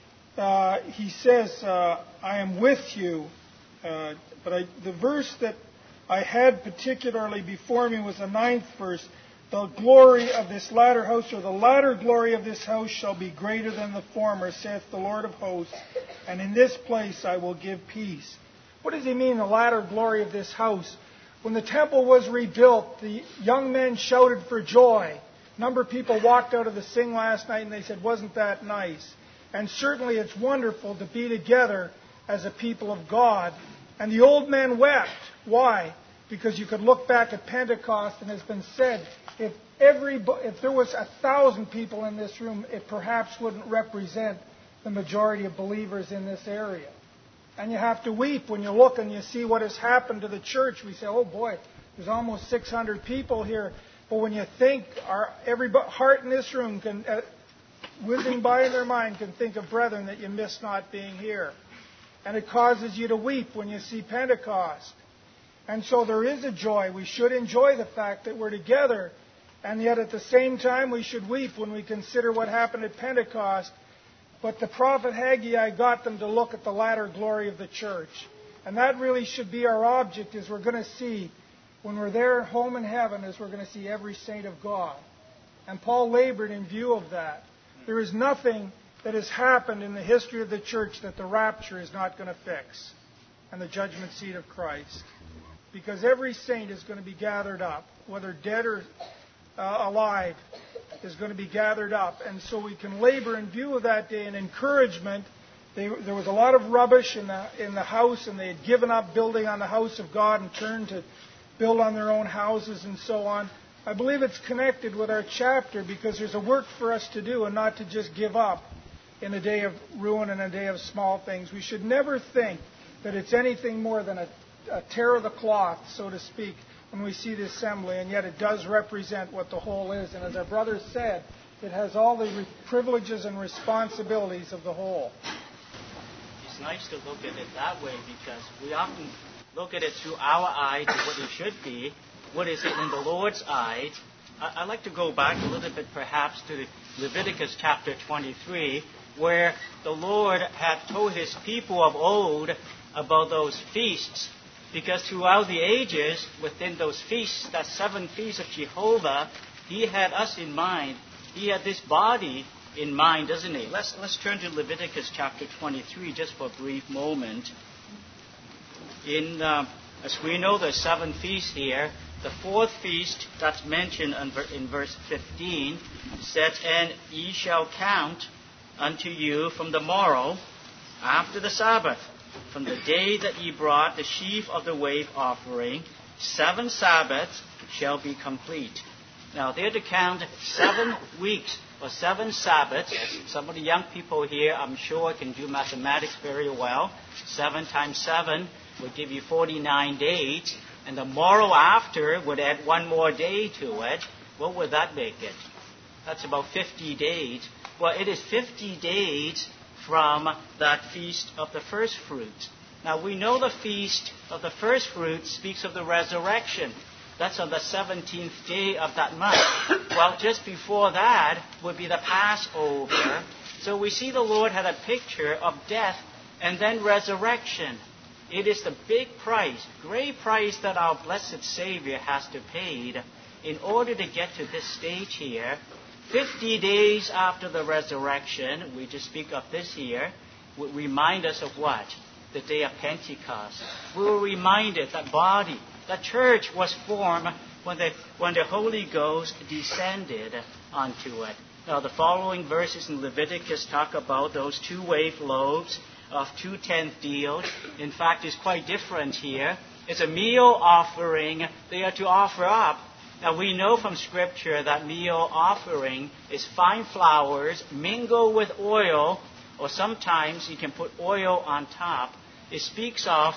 Uh, he says, uh, I am with you. Uh, but I, the verse that I had particularly before me was the ninth verse. The glory of this latter house, or the latter glory of this house, shall be greater than the former, saith the Lord of hosts. And in this place I will give peace. What does he mean, the latter glory of this house? When the temple was rebuilt, the young men shouted for joy. A number of people walked out of the sing last night and they said, wasn't that nice? And certainly it's wonderful to be together as a people of God. And the old men wept. Why? Because you could look back at Pentecost, and it's been said, if every if there was a thousand people in this room, it perhaps wouldn't represent the majority of believers in this area. And you have to weep when you look and you see what has happened to the church. We say, oh boy, there's almost six hundred people here. But when you think, our every heart in this room can, uh, whizzing by in their mind, can think of brethren that you miss not being here. And it causes you to weep when you see Pentecost. And so there is a joy. We should enjoy the fact that we're together. And yet at the same time, we should weep when we consider what happened at Pentecost. But the prophet Haggai got them to look at the latter glory of the church. And that really should be our object, as we're going to see when we're there at home in heaven, as we're going to see every saint of God. And Paul labored in view of that. There is nothing that has happened in the history of the church that the rapture is not going to fix, and the judgment seat of Christ. Because every saint is going to be gathered up, whether dead or uh, alive, is going to be gathered up. And so we can labor in view of that day. And encouragement, they, there was a lot of rubbish in the, in the house, and they had given up building on the house of God and turned to build on their own houses and so on. I believe it's connected with our chapter, because there's a work for us to do, and not to just give up in a day of ruin and a day of small things. We should never think that it's anything more than a, a tear of the cloth, so to speak, when we see the assembly, and yet it does represent what the whole is. And as our brother said, it has all the re- privileges and responsibilities of the whole. It's nice to look at it that way, because we often look at it through our eyes, what it should be. What is it in the Lord's eyes? I- I'd like to go back a little bit perhaps to Leviticus chapter twenty-three, where the Lord had told his people of old about those feasts, because throughout the ages, within those feasts, that seven feasts of Jehovah, he had us in mind. He had this body in mind, doesn't he? Let's, let's turn to Leviticus chapter twenty-three just for a brief moment. In, uh, as we know, there's seven feasts here. The fourth feast that's mentioned in verse fifteen said, and ye shall count unto you from the morrow after the Sabbath. from the day that ye brought the sheaf of the wave offering, seven Sabbaths shall be complete. Now, they're to count seven weeks or seven Sabbaths. Some of the young people here, I'm sure, can do mathematics very well. Seven times seven would give you forty-nine days. And the morrow after would add one more day to it. What would that make it? That's about fifty days. Well, it is fifty days from that feast of the first fruits. Now, we know the feast of the first fruits speaks of the resurrection. That's on the seventeenth day of that month. Well, just before that would be the Passover. So we see the Lord had a picture of death and then resurrection. It is the big price, great price that our blessed Savior has to pay in order to get to this stage here. Fifty days after the resurrection, we just speak of this here, will remind us of what? The day of Pentecost. We were reminded that body, the church was formed when the, when the Holy Ghost descended onto it. Now, the following verses in Leviticus talk about those two wave loaves of two-tenth deals. In fact, it's quite different here. It's a meal offering they are to offer up. Now, we know from Scripture that meal offering is fine flours mingled with oil, or sometimes you can put oil on top. It speaks of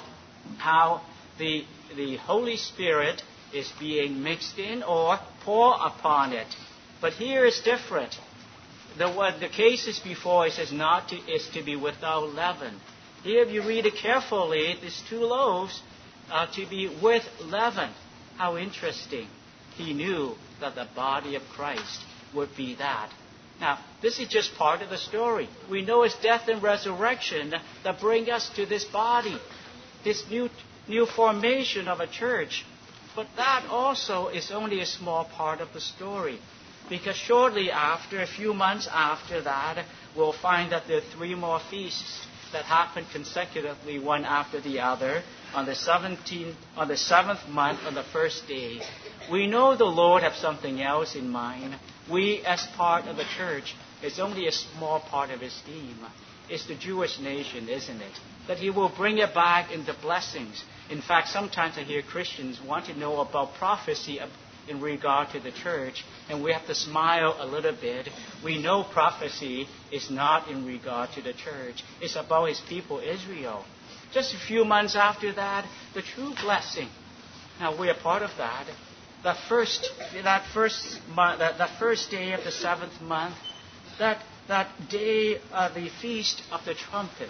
how the, the Holy Spirit is being mixed in or poured upon it. But here it's different. The, what the cases before, it says not to, is to be without leaven. Here, if you read it carefully, these two loaves are to be with leaven. How interesting. He knew that the body of Christ would be that. Now, this is just part of the story. We know it's death and resurrection that bring us to this body, this new, new formation of a church. But that also is only a small part of the story. Because shortly after, a few months after that, we'll find that there are three more feasts that happen consecutively, one after the other, on the seventeenth, on the seventh month, on the first day. We know the Lord has something else in mind. We, as part of the church, is only a small part of His theme. It's the Jewish nation, isn't it? That He will bring it back into blessings. In fact, sometimes I hear Christians want to know about prophecy in regard to the church, and we have to smile a little bit. We know prophecy is not in regard to the church. It's about His people, Israel. Just a few months after that, the true blessing. Now, we are part of that. The first, that first month, that, that first day of the seventh month, that, that day of the feast of the trumpet.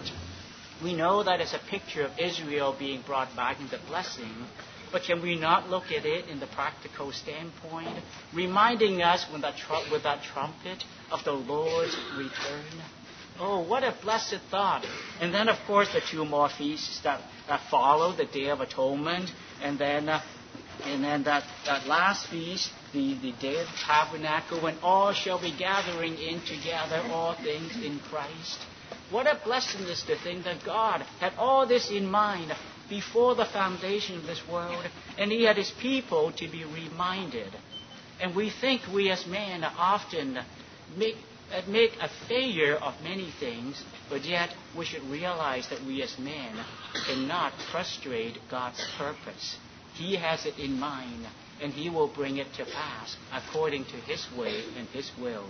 We know that it's a picture of Israel being brought back into blessing. But can we not look at it in the practical standpoint, reminding us when that tr- with that trumpet of the Lord's return? Oh, what a blessed thought. And then, of course, the two more feasts that, that follow, the Day of Atonement, and then uh, and then that, that last feast, the, the Day of the Tabernacle, when all shall be gathering in together, all things in Christ. What a blessing is to think that God had all this in mind before the foundation of this world, and He had His people to be reminded. And we think we as men often make, make a failure of many things, but yet we should realize that we as men cannot frustrate God's purpose. He has it in mind, and He will bring it to pass according to His way and His will.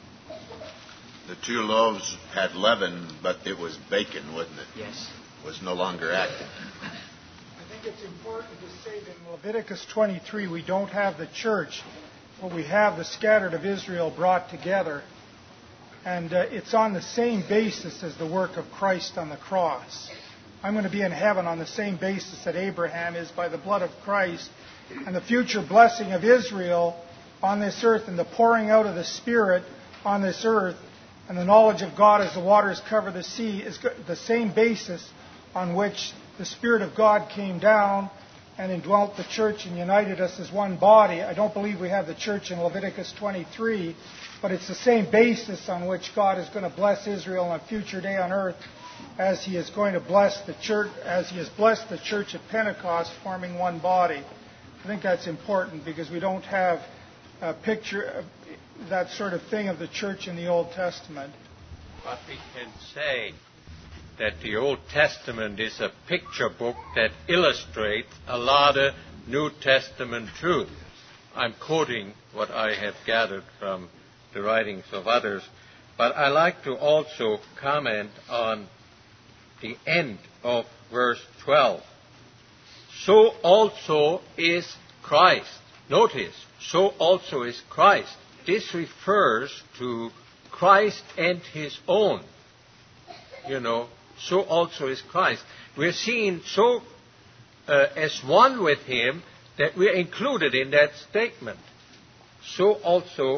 The two loaves had leaven, but it was bacon, wasn't it? Yes. It was no longer active. I think it's important to say that in Leviticus twenty-three we don't have the church, but we have the scattered of Israel brought together. And uh, it's on the same basis as the work of Christ on the cross. I'm going to be in heaven on the same basis that Abraham is by the blood of Christ. And the future blessing of Israel on this earth and the pouring out of the Spirit on this earth and the knowledge of God as the waters cover the sea is the same basis on which the Spirit of God came down and indwelt the church and united us as one body. I don't believe we have the church in Leviticus twenty-three, but it's the same basis on which God is going to bless Israel on a future day on earth as He is going to bless the church, as He has blessed the church at Pentecost, forming one body. I think that's important because we don't have a picture of that sort of thing of the church in the Old Testament. But we can say that the Old Testament is a picture book that illustrates a lot of New Testament truth. I'm quoting what I have gathered from the writings of others, but I like to also comment on the end of verse twelve. So also is Christ. Notice, so also is Christ. This refers to Christ and his own. You know, so also is Christ. We're seen so uh, as one with him that we're included in that statement. So also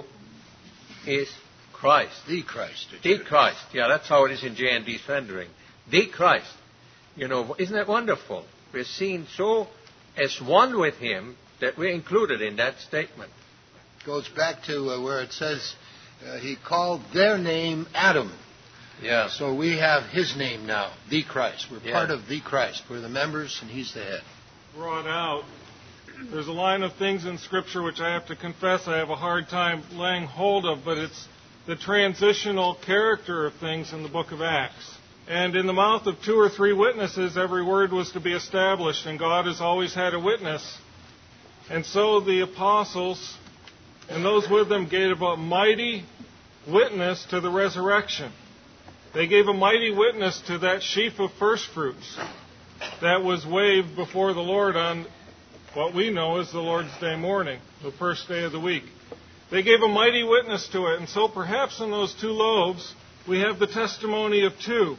is Christ. The Christ. The Christ. Yeah, that's how it is in J and D's rendering. The Christ. You know, isn't that wonderful? We're seen so as one with him that we're included in that statement. Goes back to uh, where it says uh, he called their name Adam. Yeah. So we have his name now, the Christ. We're Yeah. part of the Christ. We're the members, and he's the head. Brought out. There's a line of things in Scripture which I have to confess I have a hard time laying hold of, but it's the transitional character of things in the book of Acts. And in the mouth of two or three witnesses, every word was to be established, and God has always had a witness. And so the apostles and those with them gave a mighty witness to the resurrection. They gave a mighty witness to that sheaf of first fruits that was waved before the Lord on what we know as the Lord's Day morning, the first day of the week. They gave a mighty witness to it, and so perhaps in those two loaves we have the testimony of two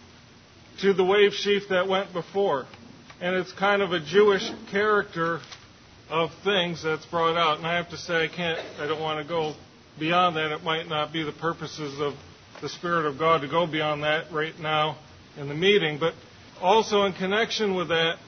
to the wave sheaf that went before. And it's kind of a Jewish character of things that's brought out. And I have to say, I can't, I don't want to go beyond that. It might not be the purposes of the Spirit of God to go beyond that right now in the meeting. But also in connection with that,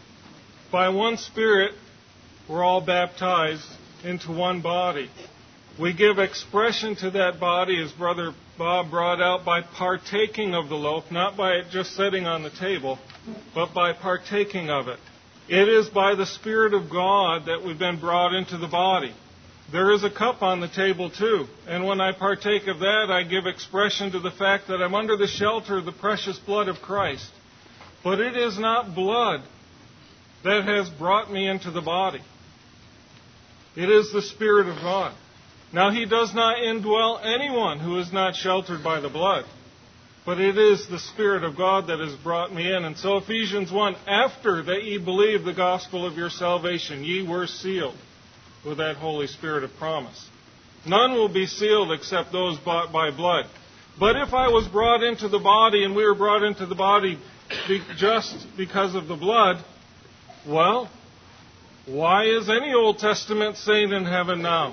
by one Spirit, we're all baptized into one body. We give expression to that body, as Brother Bob brought out, by partaking of the loaf, not by it just sitting on the table, but by partaking of it. It is by the Spirit of God that we've been brought into the body. There is a cup on the table too, and when I partake of that, I give expression to the fact that I'm under the shelter of the precious blood of Christ. But it is not blood that has brought me into the body. It is the Spirit of God. Now, He does not indwell anyone who is not sheltered by the blood, but it is the Spirit of God that has brought me in. And so Ephesians one, after that ye believe the gospel of your salvation, ye were sealed with that Holy Spirit of promise. None will be sealed except those bought by blood. But if I was brought into the body, and we were brought into the body be just because of the blood, well, why is any Old Testament saint in heaven now?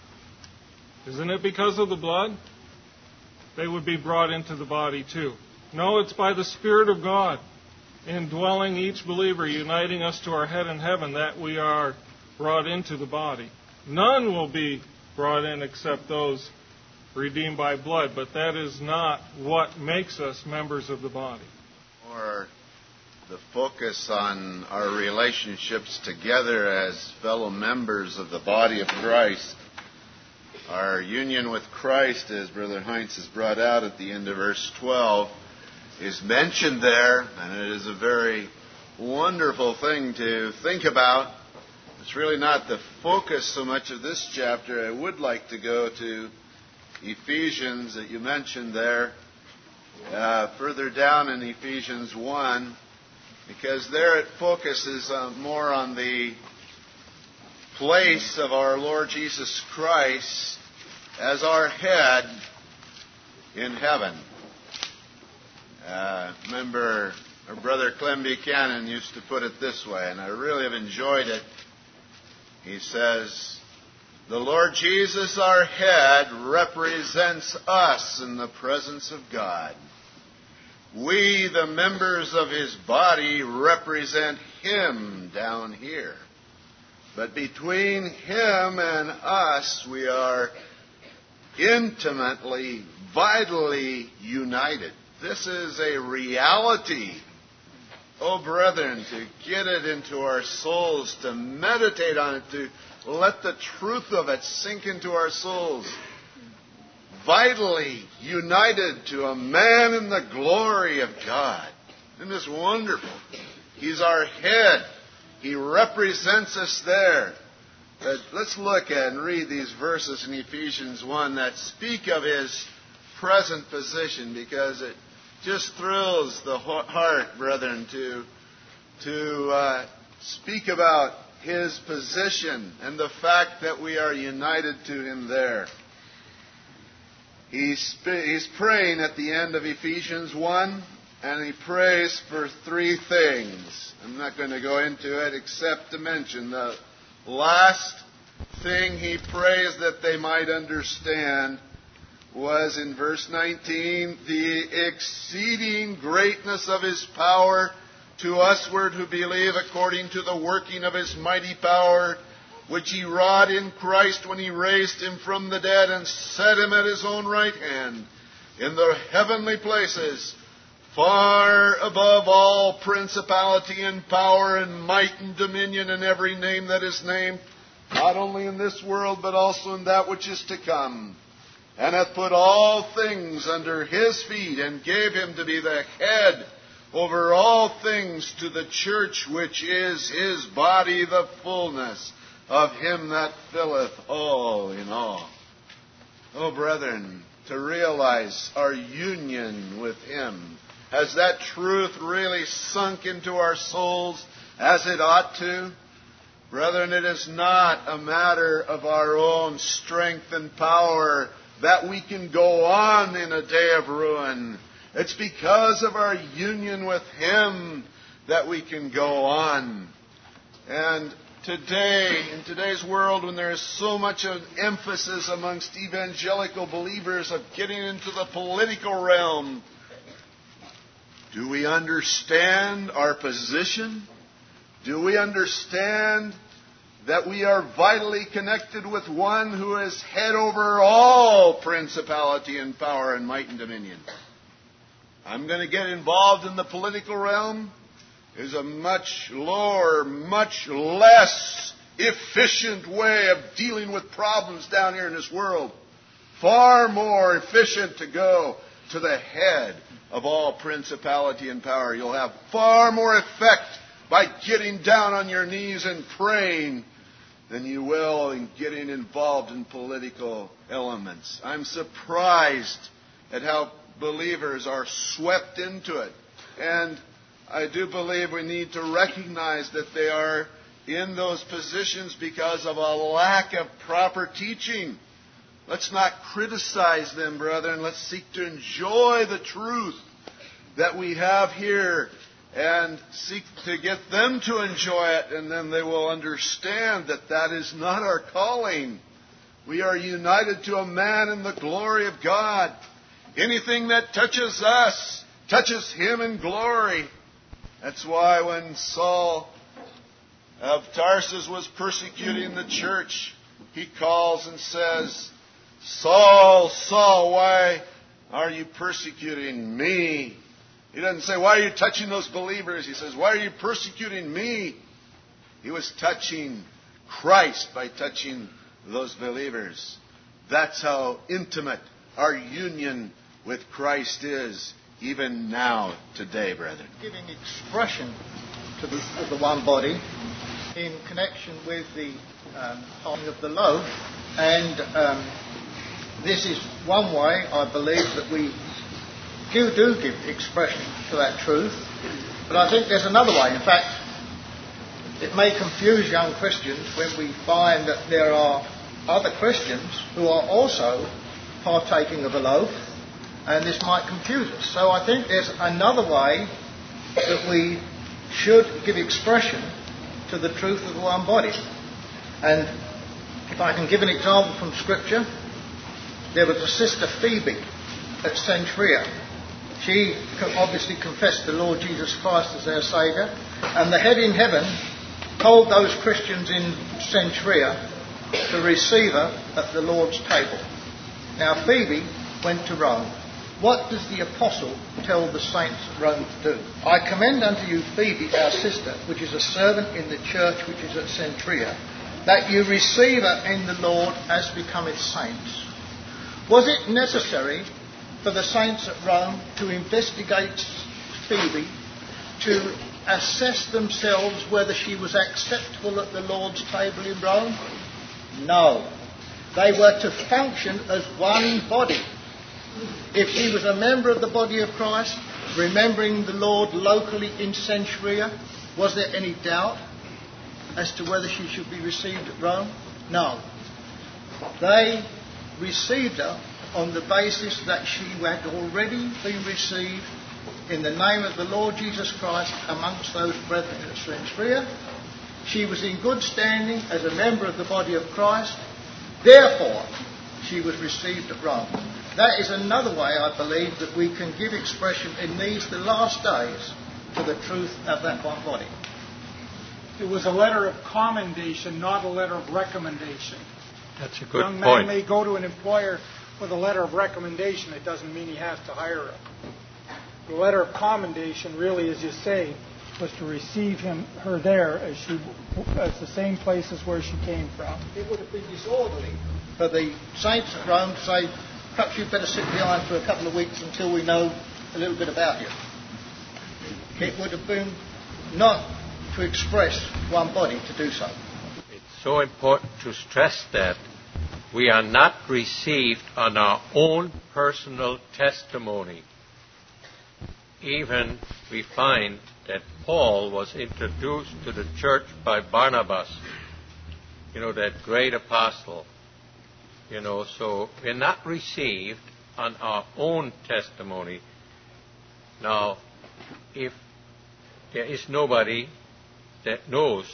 Isn't it because of the blood? They would be brought into the body too. No, it's by the Spirit of God indwelling each believer, uniting us to our head in heaven, that we are brought into the body. None will be brought in except those redeemed by blood, but that is not what makes us members of the body. Or the focus on our relationships together as fellow members of the body of Christ. Our union with Christ, as Brother Heinz has brought out at the end of verse twelve, is mentioned there, and it is a very wonderful thing to think about. It's really not the focus so much of this chapter. I would like to go to Ephesians that you mentioned there, uh, further down in Ephesians one, because there it focuses uh, more on the place of our Lord Jesus Christ as our head in heaven. Uh, remember, our brother Clem Buchanan used to put it this way, and I really have enjoyed it. He says, the Lord Jesus, our head, represents us in the presence of God. We, the members of His body, represent Him down here. But between Him and us, we are intimately, vitally united. This is a reality. Oh, brethren, to get it into our souls, to meditate on it, to let the truth of it sink into our souls. vitally united to a man in the glory of God. Isn't this wonderful? He's our head. He represents us there. But let's look at and read these verses in Ephesians one that speak of his present position, because it just thrills the heart, brethren, to, to uh, speak about his position and the fact that we are united to him there. He's, he's praying at the end of Ephesians one, and he prays for three things. I'm not going to go into it except to mention the last thing he prays that they might understand was in verse nineteen, the exceeding greatness of his power to usward who believe, according to the working of his mighty power, which he wrought in Christ when he raised him from the dead and set him at his own right hand in the heavenly places, far above all principality and power and might and dominion and every name that is named, not only in this world but also in that which is to come, and hath put all things under his feet, and gave him to be the head over all things to the church, which is his body, the fullness of him that filleth all in all. Oh, brethren, to realize our union with him, has that truth really sunk into our souls as it ought to? Brethren, it is not a matter of our own strength and power that we can go on in a day of ruin. It's because of our union with him that we can go on. And today, in today's world, when there is so much of emphasis amongst evangelical believers of getting into the political realm, do we understand our position? Do we understand that we are vitally connected with one who is head over all principality and power and might and dominion? I'm going to get involved in the political realm is a much lower, much less efficient way of dealing with problems down here in this world. Far more efficient to go to the head of all principality and power. You'll have far more effect by getting down on your knees and praying than you will in getting involved in political elements. I'm surprised at how believers are swept into it. And I do believe we need to recognize that they are in those positions because of a lack of proper teaching. Let's not criticize them, brethren. Let's seek to enjoy the truth that we have here and seek to get them to enjoy it, and then they will understand that that is not our calling. We are united to a man in the glory of God. Anything that touches us touches him in glory. That's why when Saul of Tarsus was persecuting the church, he calls and says, Saul, Saul, why are you persecuting me? He doesn't say, why are you touching those believers? He says, why are you persecuting me? He was touching Christ by touching those believers. That's how intimate our union with Christ is, even now, today, brethren. Giving expression to the, to the one body in connection with the um, holding of the loaf. And um, this is one way, I believe, that we do, do give expression to that truth. But I think there's another way. In fact, it may confuse young Christians when we find that there are other Christians who are also partaking of a loaf, and this might confuse us. So I think there's another way that we should give expression to the truth of the one body. And if I can give an example from Scripture, there was a sister Phoebe at Cenchrea. She obviously confessed the Lord Jesus Christ as their Saviour, and the head in heaven told those Christians in Cenchrea to receive her at the Lord's table. Now Phoebe went to Rome. What does the apostle tell the saints at Rome to do? I commend unto you Phoebe, our sister, which is a servant in the church which is at Cenchrea, that you receive her in the Lord as becometh saints. Was it necessary for the saints at Rome to investigate Phoebe, to assess themselves whether she was acceptable at the Lord's table in Rome? No. They were to function as one body. If she was a member of the body of Christ, remembering the Lord locally in Centuria, was there any doubt as to whether she should be received at Rome? No. They received her on the basis that she had already been received in the name of the Lord Jesus Christ amongst those brethren at Centuria. She was in good standing as a member of the body of Christ. Therefore, she was received at Rome. That is another way, I believe, that we can give expression in these, the last days, to the truth of that one body. It was a letter of commendation, not a letter of recommendation. That's a good Young point. man may go to an employer with a letter of recommendation. It doesn't mean he has to hire him. The letter of commendation, really, as you say, was to receive him, her there as she, as the same place as where she came from. It would have been disorderly for the saints at Rome to say, perhaps you'd better sit behind for a couple of weeks until we know a little bit about you. It would have been not to express one body to do so. It's so important to stress that we are not received on our own personal testimony. Even we find that Paul was introduced to the church by Barnabas, you know, that great apostle. You know, so we're not received on our own testimony. Now, if there is nobody that knows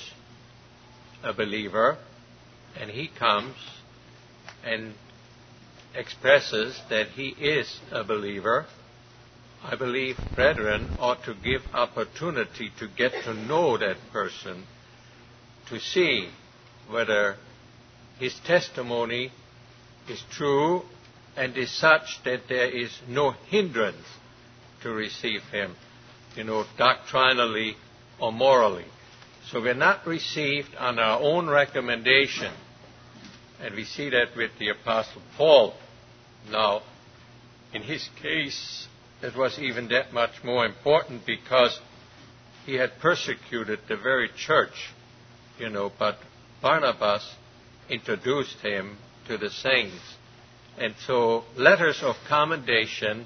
a believer, and he comes and expresses that he is a believer, I believe brethren ought to give opportunity to get to know that person, to see whether his testimony is true and is such that there is no hindrance to receive him, you know, doctrinally or morally. So we're not received on our own recommendation. And we see that with the Apostle Paul. Now, in his case, it was even that much more important because he had persecuted the very church, you know, but Barnabas introduced him to the saints. And so letters of commendation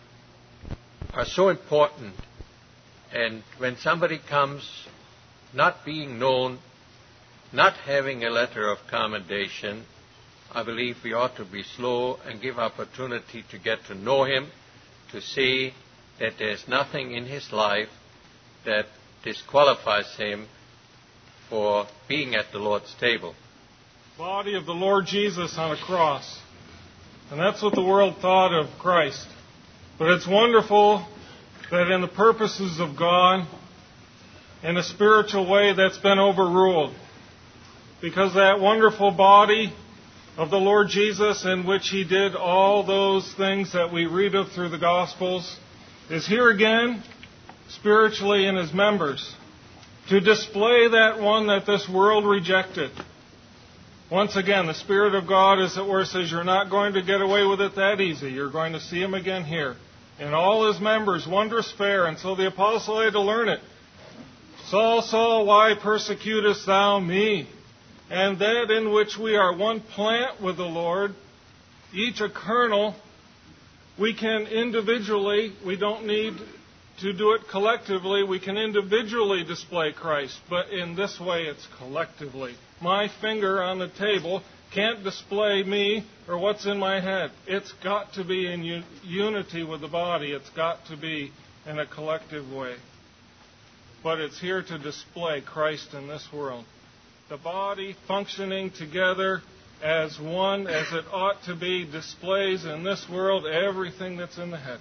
are so important. And when somebody comes not being known, not having a letter of commendation, I believe we ought to be slow and give opportunity to get to know him, to see that there's nothing in his life that disqualifies him for being at the Lord's table. Body of the Lord Jesus on a cross. And that's what the world thought of Christ. But it's wonderful that in the purposes of God, in a spiritual way, that's been overruled. Because that wonderful body of the Lord Jesus, in which he did all those things that we read of through the Gospels, is here again, spiritually in his members, to display that one that this world rejected. Once again, the Spirit of God, as it were, says you're not going to get away with it that easy. You're going to see him again here. In all his members, wondrous fair. And so the apostle had to learn it. Saul, Saul, why persecutest thou me? And that in which we are one plant with the Lord, each a kernel, we can individually, we don't need to do it collectively, we can individually display Christ. But in this way, it's collectively. My finger on the table can't display me or what's in my head. It's got to be in un- unity with the body. It's got to be in a collective way. But it's here to display Christ in this world. The body functioning together as one, as it ought to be, displays in this world everything that's in the head.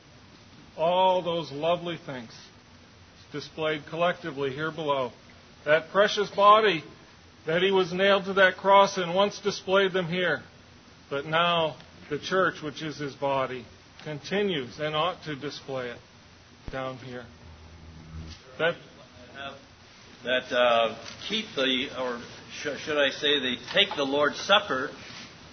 All those lovely things displayed collectively here below. That precious body that he was nailed to that cross and once displayed them here. But now the church, which is his body, continues and ought to display it down here. That that uh, keep the, or sh- should I say, they take the Lord's Supper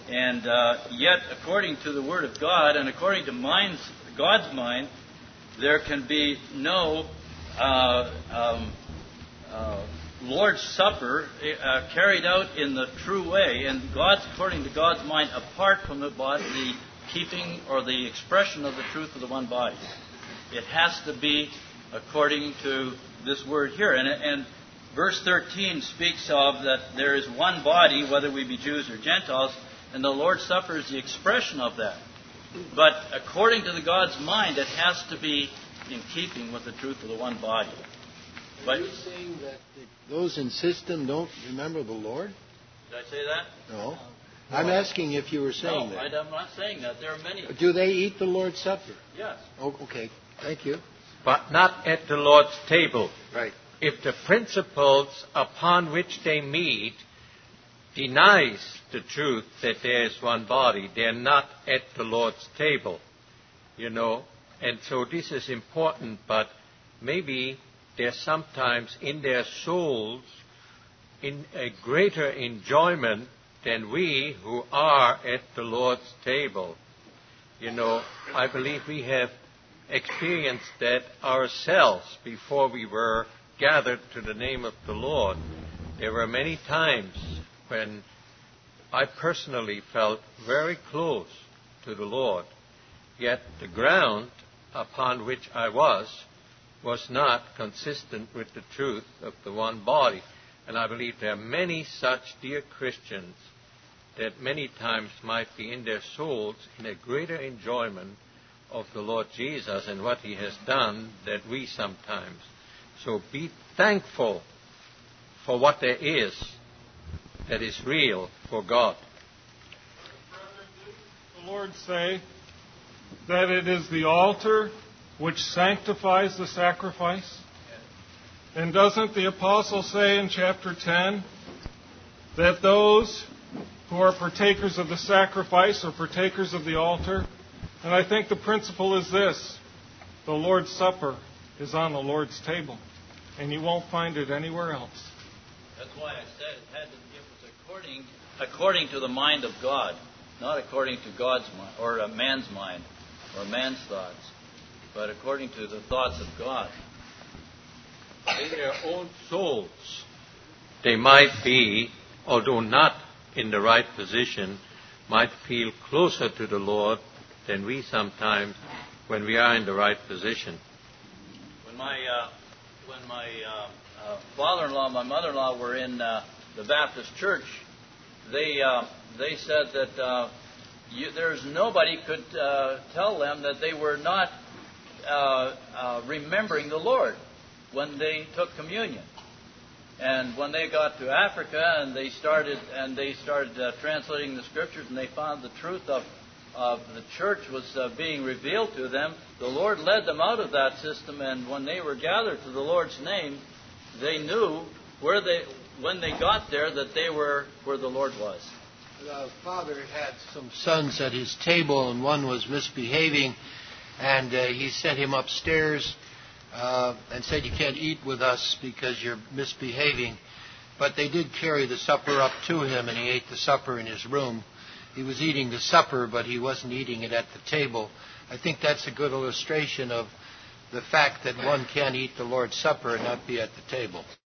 And uh, yet, according to the Word of God and according to minds, God's mind, there can be no uh, um, uh, Lord's Supper uh, carried out in the true way, and God's, according to God's mind, apart from the body, the keeping or the expression of the truth of the one body. It has to be according to this word here. And, and verse thirteen speaks of that there is one body, whether we be Jews or Gentiles, and the Lord's Supper is the expression of that. But according to the God's mind, it has to be in keeping with the truth of the one body. Are you saying that those in system don't remember the Lord? Did I say that? No. I'm asking if you were saying no, that. No, I'm not saying that. There are many. Do they eat the Lord's Supper? Yes. Oh, okay. Thank you. But not at the Lord's table. Right. If the principles upon which they meet denies the truth that there is one body, they're not at the Lord's table, you know. And so this is important, but maybe they're sometimes in their souls in a greater enjoyment than we who are at the Lord's table. You know, I believe we have experienced that ourselves before we were gathered to the name of the Lord. There were many times when I personally felt very close to the Lord, yet the ground upon which I was was not consistent with the truth of the one body. And I believe there are many such dear Christians that many times might be in their souls in a greater enjoyment of the Lord Jesus and what He has done than we sometimes. So be thankful for what there is that is real for God. The Lord say that it is the altar which sanctifies the sacrifice? And doesn't the apostle say in chapter ten that those who are partakers of the sacrifice are partakers of the altar? And I think the principle is this: the Lord's Supper is on the Lord's table, and you won't find it anywhere else. That's why I said it had to, it was according according to the mind of God, not according to God's mind or a man's mind or man's thoughts, but according to the thoughts of God. In their own souls, they might be, although not in the right position, might feel closer to the Lord than we sometimes when we are in the right position. When my uh, when my uh, uh, father-in-law and my mother-in-law were in uh, the Baptist church, they uh, they said that uh, you, there's nobody could uh, tell them that they were not uh, uh, remembering the Lord when they took communion. And when they got to Africa and they started and they started uh, translating the scriptures, and they found the truth of of the church was uh, being revealed to them, the Lord led them out of that system. And when they were gathered to the Lord's name, they knew where they when they got there that they were where the Lord was. The father had some sons at his table, and one was misbehaving, and uh, he sent him upstairs uh, and said, "You can't eat with us because you're misbehaving." But they did carry the supper up to him, and he ate the supper in his room. He was eating the supper, but he wasn't eating it at the table. I think that's a good illustration of the fact that one can eat the Lord's Supper and not be at the table.